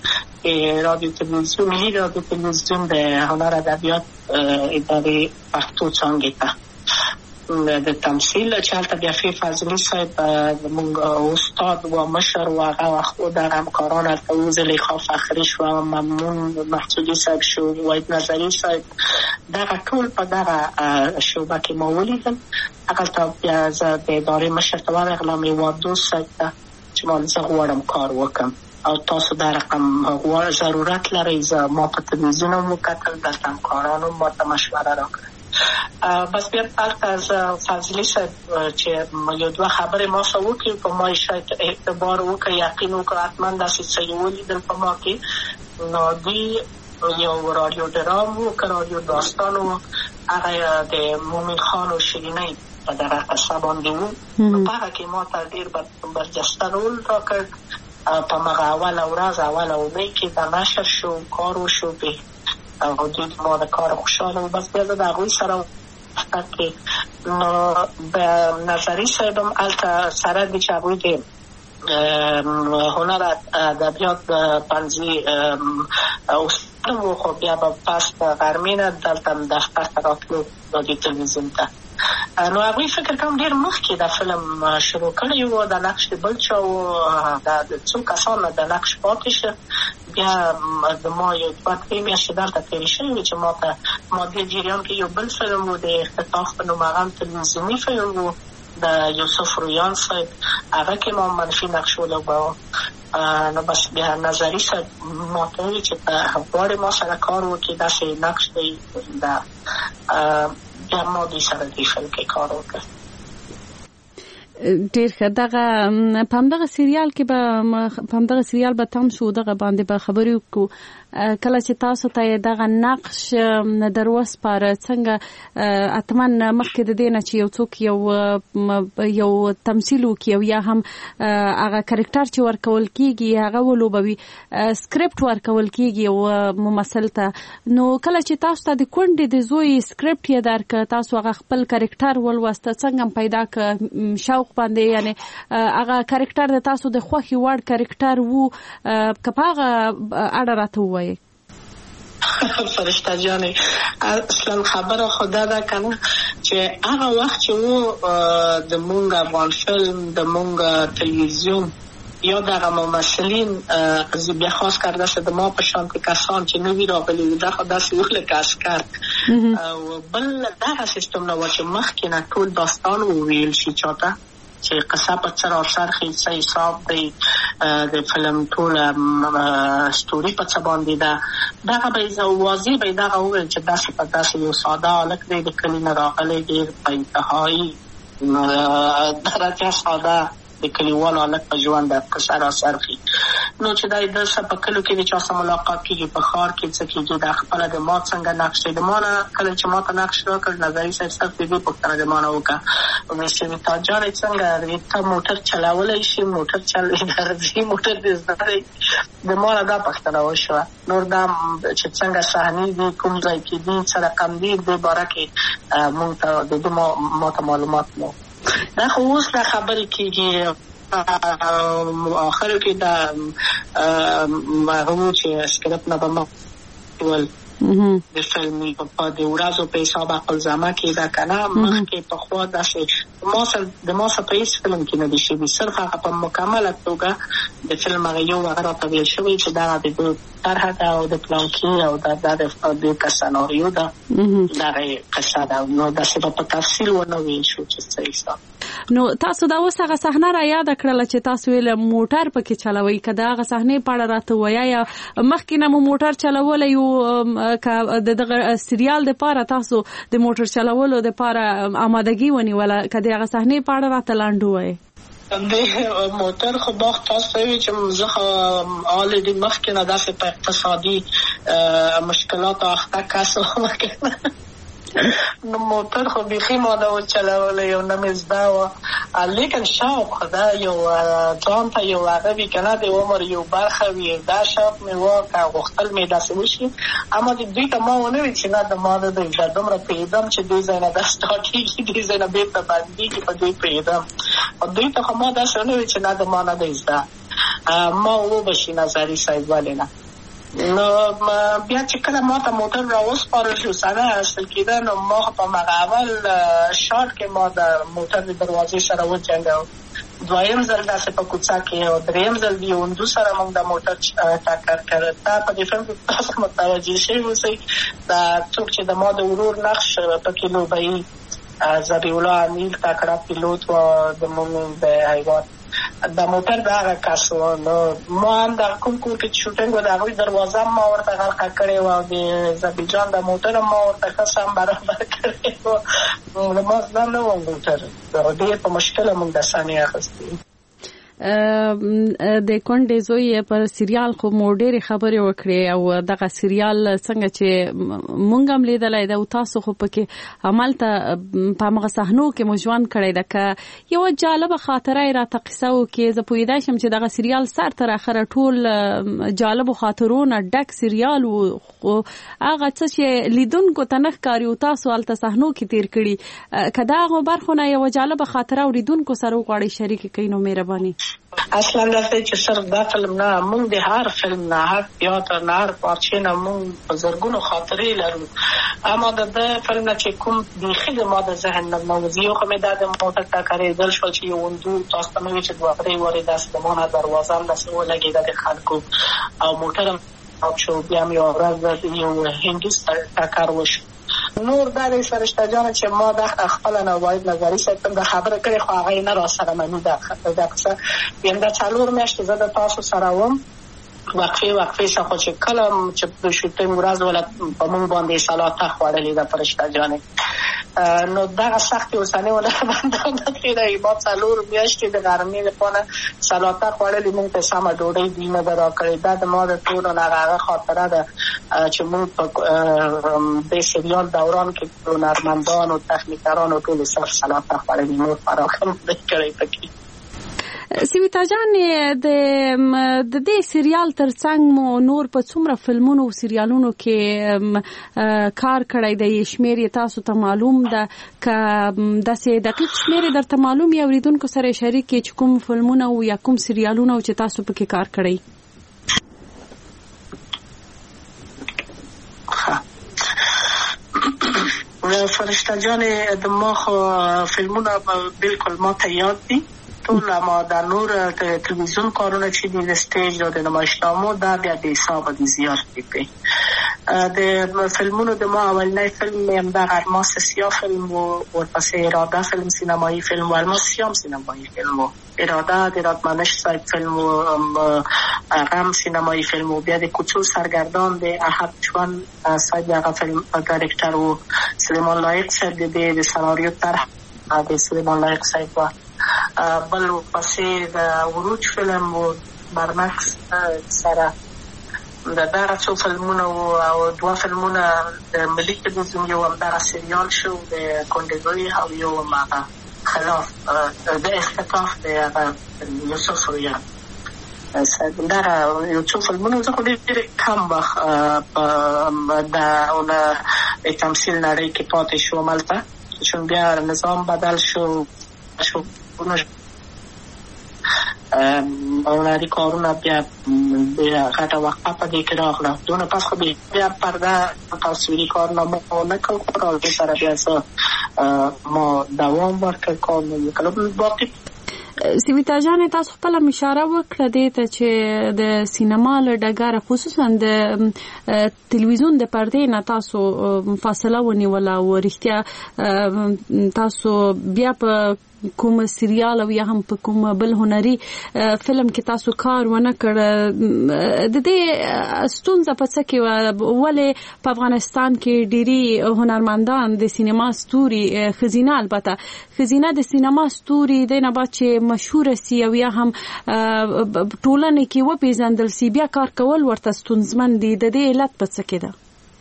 وخت ملي رادیو تلویزیون د هنر ادبیات ادارې پښتو څانګې ته د تمثیل چې هلته بیا فی فضلي صاحب زموږ استاد و مشر و هغه وخت دغه همکاران هلته و زلیخا فخري شوه ممنون محسودي صاحب شو وحید نظري صاحب دغه ټول په دغه شعبه کې ما ولیدل. هغلته بیا زه د ادارې مشر ته ورغلم هېواد دوست صاحب ته چې ما زه غواړم کار وکړم او تاسو دا رقم ضرورت لرئ. زه ما په تلویزیون هم وکتل دلته همکارانو ما ته مشوره راکړه. بس بیا هلته از فضلي صاحب چې یو 2 خبرې ما سره وکړي په ما شاید اعتبار وکړي یقین وکړه حتما داسې څه یې ولیدل په ما کې. نو دوی یو رادیو ډرام و که رادیو داستان و هغه د مومن خان و شیرینۍ په دغه قصه باندې و. په هغه کې ما ته ډېر برجسته رول راکړ. په مغه اوله ورځ اوله اونۍ کې د نشر شو کار وشو پې او دوی ما د کار خوشحاله و. بس بیا زه د هغوی سره کې نو د نظري صاحب هم هلته سره دي چې هغوی د هنر ادبیات پنځي استاد و خو بیا به پس د غرمې نه دلته دفتر ته راتلو د تلویزیون ته. نو هغوی فکر کوم ډېر مخکې د فلم شروع کړی و د نقش د بل چا و د څو کسانو د نقش پاتې شه. بیا د ما یو 2-3 میاشتې دلته تېرې شوې وې چې ما دې جریان کې یو بل فلم و د اختطاف په نوم هغه هم تلویزیوني فلم و د یوسف رویان صاحب هغه کې ما منفي نقش ولوباوه. نو بس بیا نظري صاحب ما ته وویل چې غواړې ما سره کار وکړې داسې نقش دی بیا ما دوی سره دې فلم کې کار وکړ. ډیر ښه. دغه په همدغه سریال کې به تم شو دغه باندې به خبرې وکړو. کله چې تاسو ته دغه نقش در وسپاره څنګه اتمن مخکې د دې نه چې یو څوک یو تمثیل وکړي او یا هم هغه کریکټر چې ورکول کیږي هغه ولوبوي سکرپټ ورکول کیږي او ممثل ته، نو کله چې تاسو ته د کونډې د زوی سکرپټ یې درک تاسو هغه خپل کریکټر ولوسته څنګه پیدا ک شوق باندې یعنی هغه کریکټر د تاسو د خوښي وړ کریکټر وو کپاغه اړه راته وایي؟ فرشته جانې اصلا خبره خدا ده کنه چې هغه وخت چې وو د مونږ افغان فلم د مونږ تلویزیون یا دغه ممثلین بیا خاص کرده شده ما په شان کې کسان چې نوی راغلي وو دغه داسې وو لکه عسکر او بل دغه سیستم نه و چې مخکې نه ټول داستان وویل شي چاته چې قصه په سر خیسه حساب دی د فلم ټول ستوري په څه باندې ده دغه به واضح به دغه وویل چې داسې په داسې یو ساده هلک دی د کلي نه راغلی ډېر په انتهایي درجه ساده د کلیوالو هلک په ژوند د قصه راڅرخي نو چې دا د څه په کلو کې د چا سره ملاقات کېږي په ښار کې څه کېږي دا خپله د ما څنګه نقش دی د ما نه کله چې ما ته نقش راکړ نظري صاحب صرف د دې پوښتنه د ما نه وکړه ویل چې ویتا جانې څنګه ته موټر چلولی شي موټر درځي موټر دې زده دی د ما نه دا پوښتنه وشوه نور دا چې څنګه صحنې دي کوم ځای کې دي څه رقم دي دې باره کې مونږ ته د دې ما ته معلومات نه دا خو اوس دا خبرې کېږي آخرو کې دا هغه چې سکرپټ نه به مقبول د فلمي په د ورځو په حساب عقل زمه کې دا کنه مخکې په خوا داسې د ما سره په هیڅ فلم کې نه دي شوي صرف هغه په مکمله توګه د فلم هغه یو هغه راته ویل شوی چې دا د طرحه ده او د پلانکي او د سناریو ده دغه قصه ده نو داسې په تفصیل ونه ویل شو چې څه حساب. نو تاسو دا اوس هغه صحنه را یاد کړله چې تاسو ویل موټر پکې چلوي که دا هغه صحنې په اړه راته وایه یا مخکې نه مو موټر چلولی یو که دغه سریال دپاره تاسو د موټر چلولو دپاره آمادګي ونیوله که د هغه صحنې په اړه راته لنډ ووایې؟ د موټر خو باغ تاسو وی چې زه آلې د مخکې نه داسې په اقتصادي مشکلاتو اخته کس وم نو موټر خو بیخي ما نه و چلولی او نه مې زده وه لیکن شوق دا یو ځان ته یو هغه وي که نه د عمر یو برخه وي دا شوق مې و که غوښتل مې داسې وشي اما دوی ته ما ونه وي چې نه د ما نه دی دا دومره پوهېدم چې دوی ځای نه دا سټارټېږي دوی ځای نه بېرته بندېږي په دوی پوهېدم دوی ته خو ما داسې ونه وي چې نه د ما نه دی زده ما وبشي نظري صاحب ولې نه نو بیا چې کله ما ته موټر را وسپارل شو سره اصل کېده نو ما په هغه اول شاټ کې ما د موټر د دروازې سره وجنګاو دویم ځل داسې په کوڅه کې او دریم ځل د یو هندو سره موږ د موټر ټکر کړ تا په دې فلم کې تاسو متوجه شئ اوسئ دا څوک چې د ما د ورور نقش پکې لوبوي ذبیح الله امیر تکړه پیلوټ و د موږ د هیواد د موټر د هغه کس و نو ما هم د کوم کور کې شوټینګ و د هغوی دروازه ما ورته غلقه کړې وه او د ذبیح جان د موټر هم ما ورته ښه سم برابر کړې وه نو ما زده نه وم موټر ډېر په مشکله موږ د صحنې اخیستې د کونډې زوی پر سریال خو مو ډېرې خبرې وکړې او دغه سریال څنګه چې مونږ هم لیدلی ده او تاسو خو پکې همالته په همغه صحنو کې مو ژوند کړی ده که یوه جالبه خاطره یې راته قصه وکړې زه پوهېدی شم چې دغه سریال سر تر اخره ټول جالبو خاطرو نه ډک سریال و خو هغه څه چې لیدونکو ته نه ښکاري او تاسو هلته صحنو کې تېر کړي که د هغو برخو نه یوه جالبه خاطره اورېدونکو سره وغواړئ شریکې کړئ نو مهرباني. اصلا داسې چې صرف دا فلم نه موږ د هر فلم نه هر تیاتر نه هر پارچې نه موږ په زرګونو خاطرې لرو اما د فلم نه چې کوم بیخي د ما د ذهن نه نوځي یو خو مې دا د موټر ټکرېدل شول چې یو هندو تاسو ته مې ویل چې دوه درې وارې داسې د ما نه دروازه هم داسې ولګېده د خلکو او موټر هم شو بیا مې یوه ورځ یو هندو ټکر وشو نور د فرشته جان چې ما د خپل نوید نظری ساتم د خبره کړې خو هغه نه را سره منو دا څه یم د څلور میاشتې زه د تاسو سره وم وقفه څخه چې کلم چې په شوټینګ ورځ ولا په مونږ باندې سلاته خوړلې د فرشته جان نو دا سخت اوسنه ولا باندې کېدای ما څلور میاشتې د ګرمۍ لپاره سلاته خوړلې مونږ ته سم ډوډۍ دینه درا کړې دا د ما د ټول هغه خاطره ده چې مونږ په د سریال دوران کې هنرمندان او تخنیکران او ټول سلاته خوړلې نور فراخم کړې پکې. سیویتا جان د دې سریال ترڅنګ مو نور په څومره فلمونو او سریالونو کې کار کړی دی شمیر تاسو ته معلوم ده ک داسې دقیق شمیر درته معلوم یا اوریدونکو سره شریک چې کوم فلمونه او یا کوم سریالونه چې تاسو پکې کار کړی؟ فرشته جان د ما خو فلمونه بالکل ما ته یاد دي ټول ما د نور تلویزیون کارونه چې د سټیج او د نمایشنامو دا بیا د حساب دي زیات دي. د فلمونو د ما اولنی فلم هم د الماس سیاه فلم و ورپسې اراده فلم سینمایی فلم و الماس سیاه سینمایی فلم و اراده د رادمنش صاحب فلم و غم سینمایی فلم و بیا د کوچو سرگردان د احد چوان صاحب هغه فلم ډایرکټر و سلیمان لایق صاحب د سناریو طرح د سلیمان لایق صاحب و بل پسې د وروج فلم و برمکس سره د دغه څو فلمونه او دوه فلمونه د ملي تلویزیون یو همدغه سریال شو د کندزوی او یو هماغه خلاف د اختطاف د هغه یوسف رویان دغه یو څو فلمونه زه خو ډېر کم وخت د تمثیل نړۍ کې پاتې شوم هلته چون بیا نظام بدل شو هنري کارونه بیا غټه وقفه په دې کې راغله دونه پس خو بیا پرده تصویري کارونه مو نه کوو او دې سره بیا ما دوام ورکړ کار مې وکړ. باقي سیویتا جان تاسو خپل اشاره وکړه دې ته چې د سینما له ډګره خصوصا د تلویزیون د پردې نه تاسو فاصله ونیوله او رښتیا تاسو بیا په کوم سریال او یا هم په کوم بل هنري فلم کې تاسو کار ونه کړ د دې ستونزه په څه کې ولې په افغانستان کې ډېری هنرمندان د سینما ستوري خزینه البته خزینه د سینما ستوري د نه بعد چې مشهور سي او یا هم ټولنه کې وپیژندل سي بیا کار کول ورته ستونزمن دي د دې علت په څه کې ده؟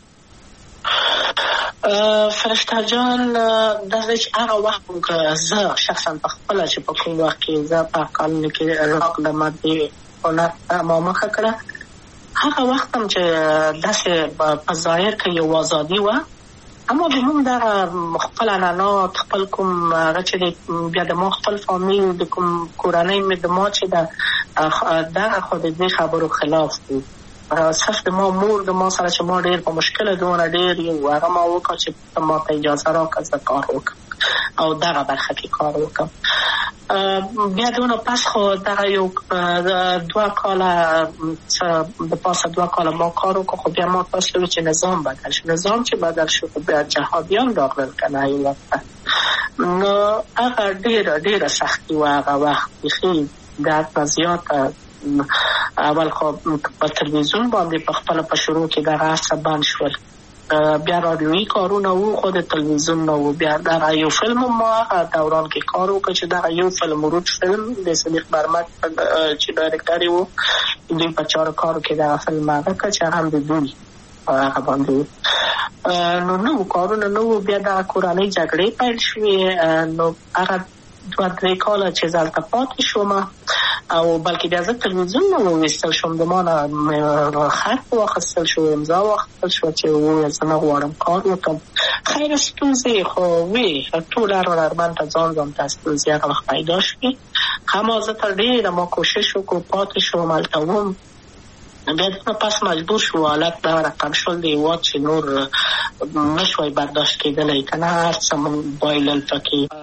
فرشته جان دغه چې هغه وخت که زه شخصا په خپله چې په کوم وخت کې زه په کالونو کې راغلم د هنر ما مخه کړه هغه وخت هم چې داسې په ظاهر کې یو ازادي وه اما به موږ دغه خپل عنعنات خپل کوم هغه چې بیا د ما خپل فامیل د کوم کورنۍ مې د ما چې دغه خو د دې خبرو خلاف بود صرف د ما مور د ما سره چې ما ډېر په مشکله دونه ډېر یو هغه ما وکړه چې ما ته اجازه راکړه زه کار وکړم او دغه برخه کې کار وکړم. بیا دونه پس خو دغه یو 2 کاله د پاسه 2 کاله ما کار وکړ خو بیا ما تاسو چې نظام بدل شو نظام چې بدل شو خو بیا جهادیان راغلل کنه ایوته نو هغه ډېره سختي و هغه وخت بیخي درد زیاته اول خو په تلویزیون باندې په خپل په شروع کې دغه هڅه بند شول بیا رادیویي کارونه وو خو د تلویزیون نه وو بیا دغه یو فلم ما دوران کې کار وکړ چې دغه یو فلم وروج فلم د صدیق برمک چې ډایرکټر وو دوی په چارو کارو کې دغه فلم هغه کړ چې هم د دوی هغه باندې نو کارونه نو بیا د کورنۍ جګړې پیل شوې نو هغه 2-3 کاله چې زلته پاتې شوم او بلکې بیا زه تلویزیون نه وویستل شوم د ما نه خط واخیستل شو امضا واخیستل شو چې وویل زه نه غواړم کار وکړم خیر ستونزې خو وي ټول هنرمند ته ځان ته ستونزې هغه وخت پیدا شوې همه زه تر ډېره ما کوشش وکړو پاتې شوم هلته وم بیا دونه پس مجبور شو حالت دا رقم شول د هېواد چې نور نشوی برداشت کېدلی که نه هر څه مونږ بایلل پکې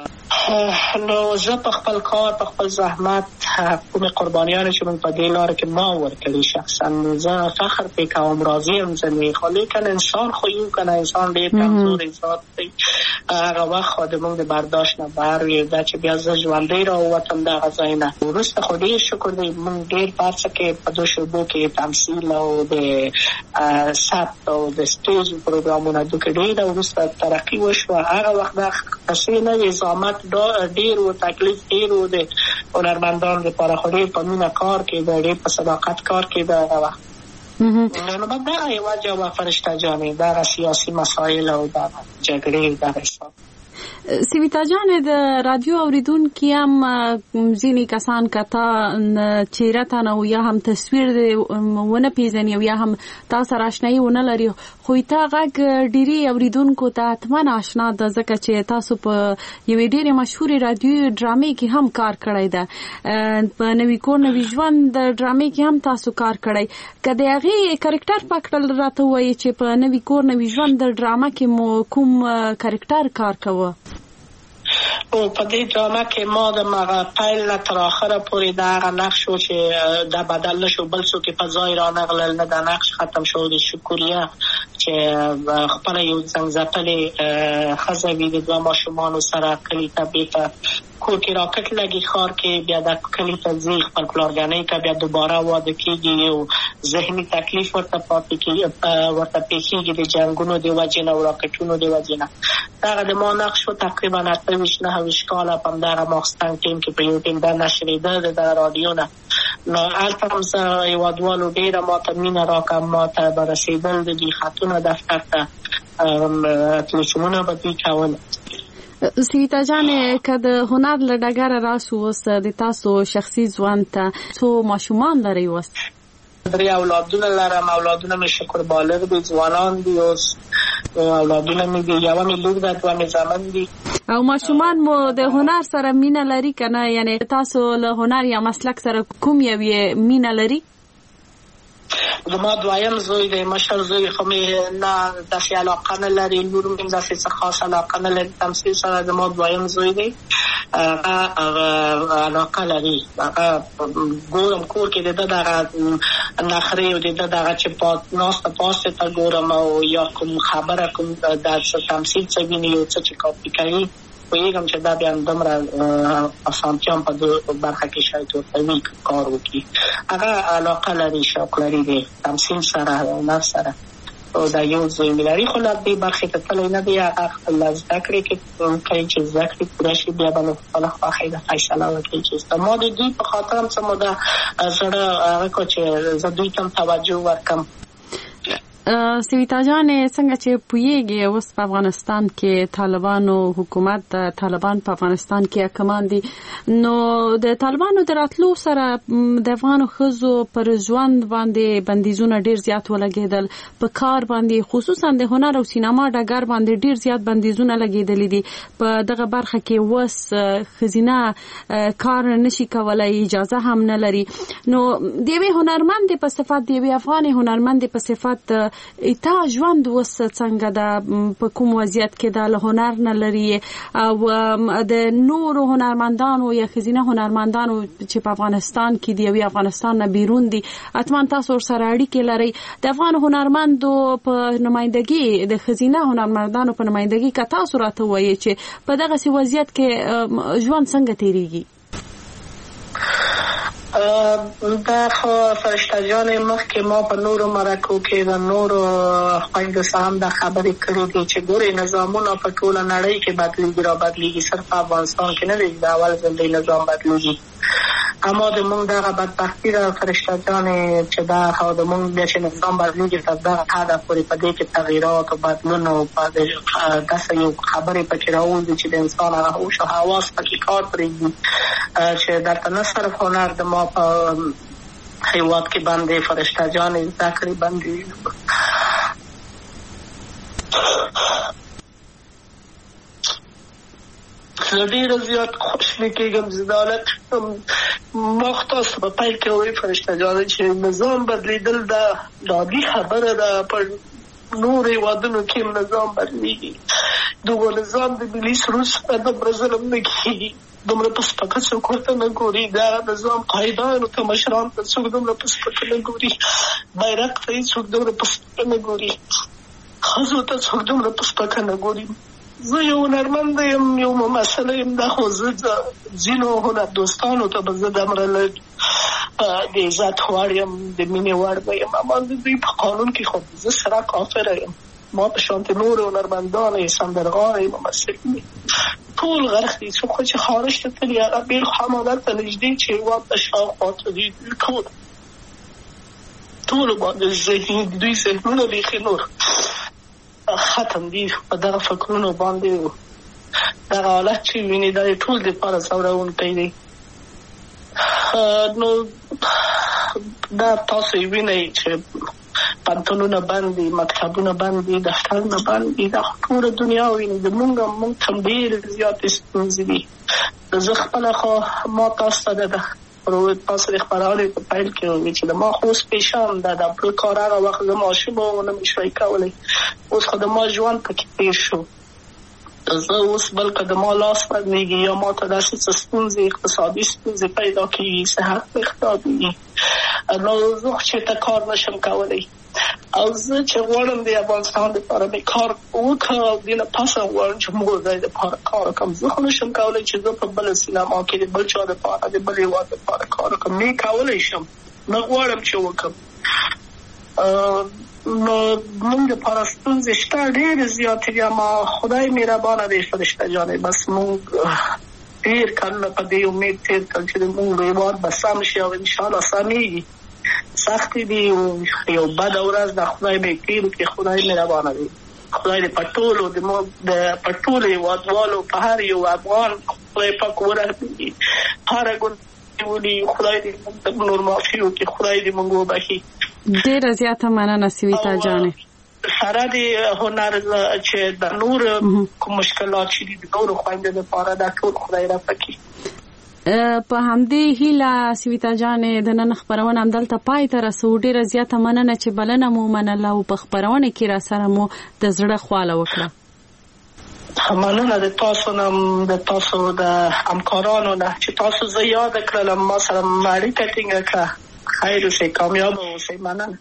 نو زه په خپل کار په خپل زحمت کومې قربانیانې چې موږ په دې لاره کې ما ورکړي شخصا زه فخر پې کوم راضي یم ځینې خو لیکن انسان خو یو که نه انسان ډېر کمزوری ذات دی هغه وخت خو د موږ د برداشت نه بهر وي دا چې بیا زه ژوندی راووتم دغه ځای نه وروسته خو ډېر شکر دی موږ ډېر په هر څه کې په دو شعبو کې تمثیل او د ثبت او د سټیج پروګرامونه دوی کې ډېره وروسته ترقي وشوه هغه وخت دا قصې نه وې زحمت ډېر و تکلیف ډېر و د هنرمندانو لپاره خو ډېر په مینه کار کېده ډېر په صداقت کار کېده هغه وخت نو بعد دغه یوه جواب فرشته جانې دغه سیاسي مسایل او دغه جګړې دغه حساب سویتا جان د رادیو اوریدونکي هم ځینې کسان کته چهره ته نه یا هم تصویر ونه پیژني یا هم تاسو سره آشنایي ونه لري خو ته غږ ډېری اوریدونکو ته حتما آشنا ده ځکه چې تاسو په یوې ډېرې مشهورې رادیو ډرامې کې هم کار کړی ده په نوي کور نوي ژوند د ډرامې کې هم تاسو کار کړی که د هغې کرکټر په کړل راته ووایي چې په نوي کور نوي ژوند د ډرامه کې مو کوم کرکټر کار کوه او په دې ډرامه کې ما د مغه پیل نه تر اخره پورې د هغه نقش و چې د بدل نشو بل څوک په ځای را نغلل نه د نقش ختم شو د شکریه چې خپل یو څنګه ښځه وي د دوه ماشومانو سره کلی ته بیته کور کې راکټ لګي ښار کې بیا د کلی ته ځي خپل پلارګانۍ ته بیا دوباره واده کېږي یو ذهني تکلیف ورته پېښېږي د جنګونو د وجې نه او راکټونو د وجې نه دغه د ما نقش و تقریبا 28 کاله په همدغه ماخستن ټیم کې په یو ټیم دا نشرېده د دغه راډیو نه نو هلته هم زه هېوادوالو ډېره ماته مینه راکړه ماته به رسېدل د دوی خطونه دفتر ته تلیفونونه به دوی کول سویتا جانې که د هنر له ډګره راسو اوس د تاسو شخصي ژوند ته څو ماشومان لرئ اوس 3 اولادونه لرم اولادونه مې شکر بالغ دي ځوانان دي اوس اولادونه مې دي یوه مې لور ده دوه مې زامن دي او ماشومان مو د هنر سره مینه لري که نه یعنی تاسو له هنر یا مسلک سره کوم یوې مینه لري زما دویم زوی دی مشر زوی خو مې نه داسې علاقه نه لري لور مې داسې څه خاص علاقه نه لري تمثیل سره زما دویم زوی دی هغه علاقه لري هغه ګورم کور کې د ده دغه نخرې او د ده دغه چې ناسته پاسته ته ګورم او یا کوم خبره کوم د تمثیل څه ویني یو څه چې کاپي کوي پوهېږم چې دا بیا دومره اسانتیا په برخه کې شاید ورته وي کار وکړي هغه علاقه لري شوق لري د تمثیل سره هنر سره او دا یو زوی مې لري خو له دې برخې ته تللی نه دی هغه خپل زده کړې کې کوي چې زده کړې پوره شي بیا به نو خپله خوښۍ ده فیصله وکړي چې ما د دوی په خاطر هم څه موده زړه هغه کړو چې زه دوی ته هم توجه ورکړم سویتا جانې څنګه چې پوهیږي اوس په افغانستان کې طالبانو حکومت طالبان په افغانستان کې حاکمان دي نو د طالبانو د راتلو سره د افغانو ښځو پر ژوند باندې بندیزونه ډیر زیات ولګېدل په کار باندې خصوصا د هنر او سینما ډګر باندې ډیر زیات بندیزونه لګېدلي دي په دغه برخه کې وس ښځینه کار نشي کولای اجازه هم نه لري نو د یوې هنرمندې په صفت د یوې افغانې هنرمندې په صفت تا ژوند وس څنګه ده په کوم وضعیت کې ده له هنر نه لري او د نورو هنرمندانو یا ښځینه هنرمندانو چې په افغانستان کې دي او افغانستان نه بیرون دي حتما تاسو ورسره اړیکې لرئ د افغان هنرمندو په نمایندګي د ښځینه هنرمندانو په نمایندګي که تاسو راته ووایئ چې په دغسې وضعیت کې ژوند څنګه تېرېږي دا خو فرشته جانې مخکې ما په نورو مرکو کې د نورو خویندو سره هم دا خبرې کړې دي چې ګورې نظامونه په ټوله نړۍ کې بدلېږي را بدلېږي صرف په افغانستان کې نه دی د اول ځل دی نظام بدلېږي اما د مونږ دغه بدبختي ده فرشته جانې چې دا خو د مونږ بیا چې نظام بدلېږي تر دغه حده پورې په دې کې تغییرات او بدلون او داسې یو خبرې پکې راوځي چې د انسان هغه هوش او حواس پکې کار پرېږدي چې درته نه صرف هنر د ما په هیواد کې باندې فرشته جانې زده کړې باندې زه ډېره زیات خوشحالي کېږم چې د حالت ما خو تاسو په پیل کې ووایي فرشته جانې چې نظام بدلېدل دا عادي خبره ده په نور هیوادونو کې نظام بدلېږي دغه نظام د ملي سرود سره دومره ظلم نه کېږي، دومره په سپکه څوک ورته نه ګوري. دا نظام قایدانو ته مشرانو ته څوک دومره په سپکه نه ګوري، بیرغ ته څوک دومره په سپکه نه ګوري، ښځو ته څوک دومره په سپکه نه ګوري. زه یو هنرمند یم، یو ممثل یم، دا خو زه ځینو هنر دوستانو ته به زه دومره لږ د عزت وړ یم، د مینې وړ به یم، اما د دوی په قانون کې خو زه سره کافره یم. ما په شانتې نور هنرمندان یې، سندرغاړه یې، ممثل یې، ټول غرق دي. څوک چې خارج ته تلي هغه بېل حمادت ته نږدې چې هېواد ته شاوخوا ته دي، ټولو باندې دوی ذهنونه بیخي نور ختم دي په دغه فکرونو باندې. دغه حالت چې ویني دا یې ټول دپاره ځورونکی دی. نو دا تاسو یې وینئ چې پنتونونه بند دي، مکتبونه بند دي، دفترونه بند دي، دا ټوله دنیا ویني. د موږ هم ډېرې زیاتې ستونزې دي. زه خپله خو ما تاسو ته تاسو د خپرونې په پیل کې وویل چې د ما خو اوس پیشان ده، د بل کار هغه وخت زه ماشوم وم نه مې شوی کولی، اوس خو د ما ژوند پکې تېر شو. زه اوس بلکې د ما لاس بدلېږي یا ما ته داسې څه ستونزې، اقتصادي ستونزې پیدا کېږي، صحت مې خرابېږي، نو زه چېرته کار نشم کولی. او زه چې غواړم د افغانستان دپاره مې کار وکړم او دې نه پس هم غواړم چې موږ ځای دپاره کار وکړم. زه خو نشم کولی چې زه په بله سینما کې د بل چا دپاره د بل هېواد دپاره کار وکړم. نه کولی شم، نه غواړم چې وکړم. نو موږ دپاره ستونزې شته، ډېرې زیاتې دي، اما خدای مهربانه دی فرشته جانې. بس موږ ډېر کلونه په دې امید تېر کړل چې زموږ هېواد به سم شي او انشاءالله سمېږي. سختې دي، یو بده ورځ د خدای به تېر کړي. خدای مهربانه دی. خدای دې په ټولو په ټولو هېوادوالو، په هر یو افغان خدای پاک ورحمېږي، هره ګناه ولي خدای دې موږ ته نور معافي وکړي، خدای دې موږ وبخښي. ډېره زیاته مننه سویتا جانې. سره د هنر چې د نور کوم مشکلات چې دي د نورو خویندو دپاره دا ټول خدای رفع کړي. په همدې هیله سویتا جانې د نن خپرونه همدلته پای ته رسو. ډېره زیاته مننه چې بلنه مو منله او په خپرونه کې را سره مو د زړه خواله وکړه. مننه د تاسو نه، د تاسو د همکارانو نه چې تاسو زه یاد کړلم، ما سره اړیکه ټینګه کړه. خیر اوسئ، کامیاب اوسئ. مننه.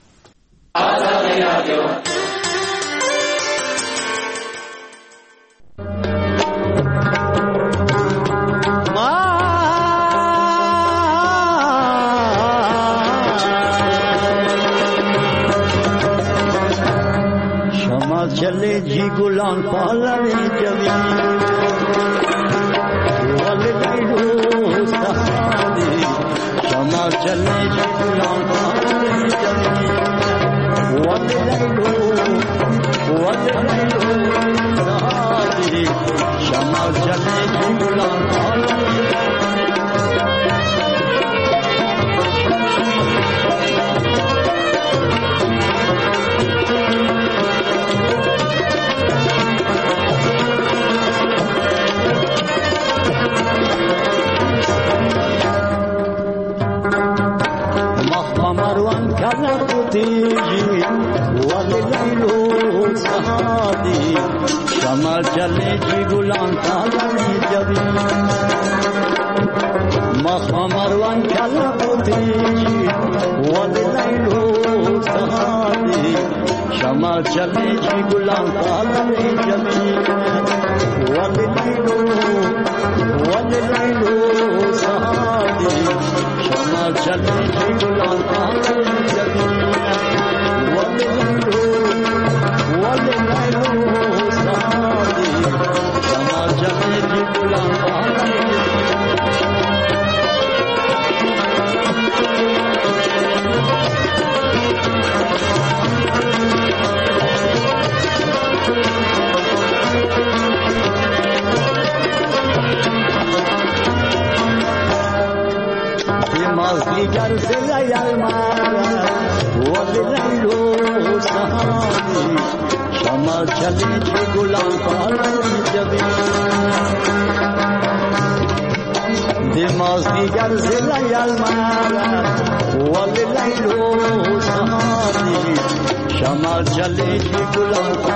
चले जी गुलाम पालने जमी शमा चले जी गुलाम पालने जमी शमा चले जी गुलाम पालने शमा चले जी गुलाम पालने जबी मरवन चला पोती वलैलो सहादी शमा चले जी गुलाम पालने जबी वलैलो सहादी शमा चले जी गुलाम पालने जबी वलैलो सहादी शमा चले जी गुलाम पालने Mazligar se layal mara, walilaylo sahani, shama chale je gulam palani jabi. De mazligar se layal mara, walilaylo sahani, shama chale je gulam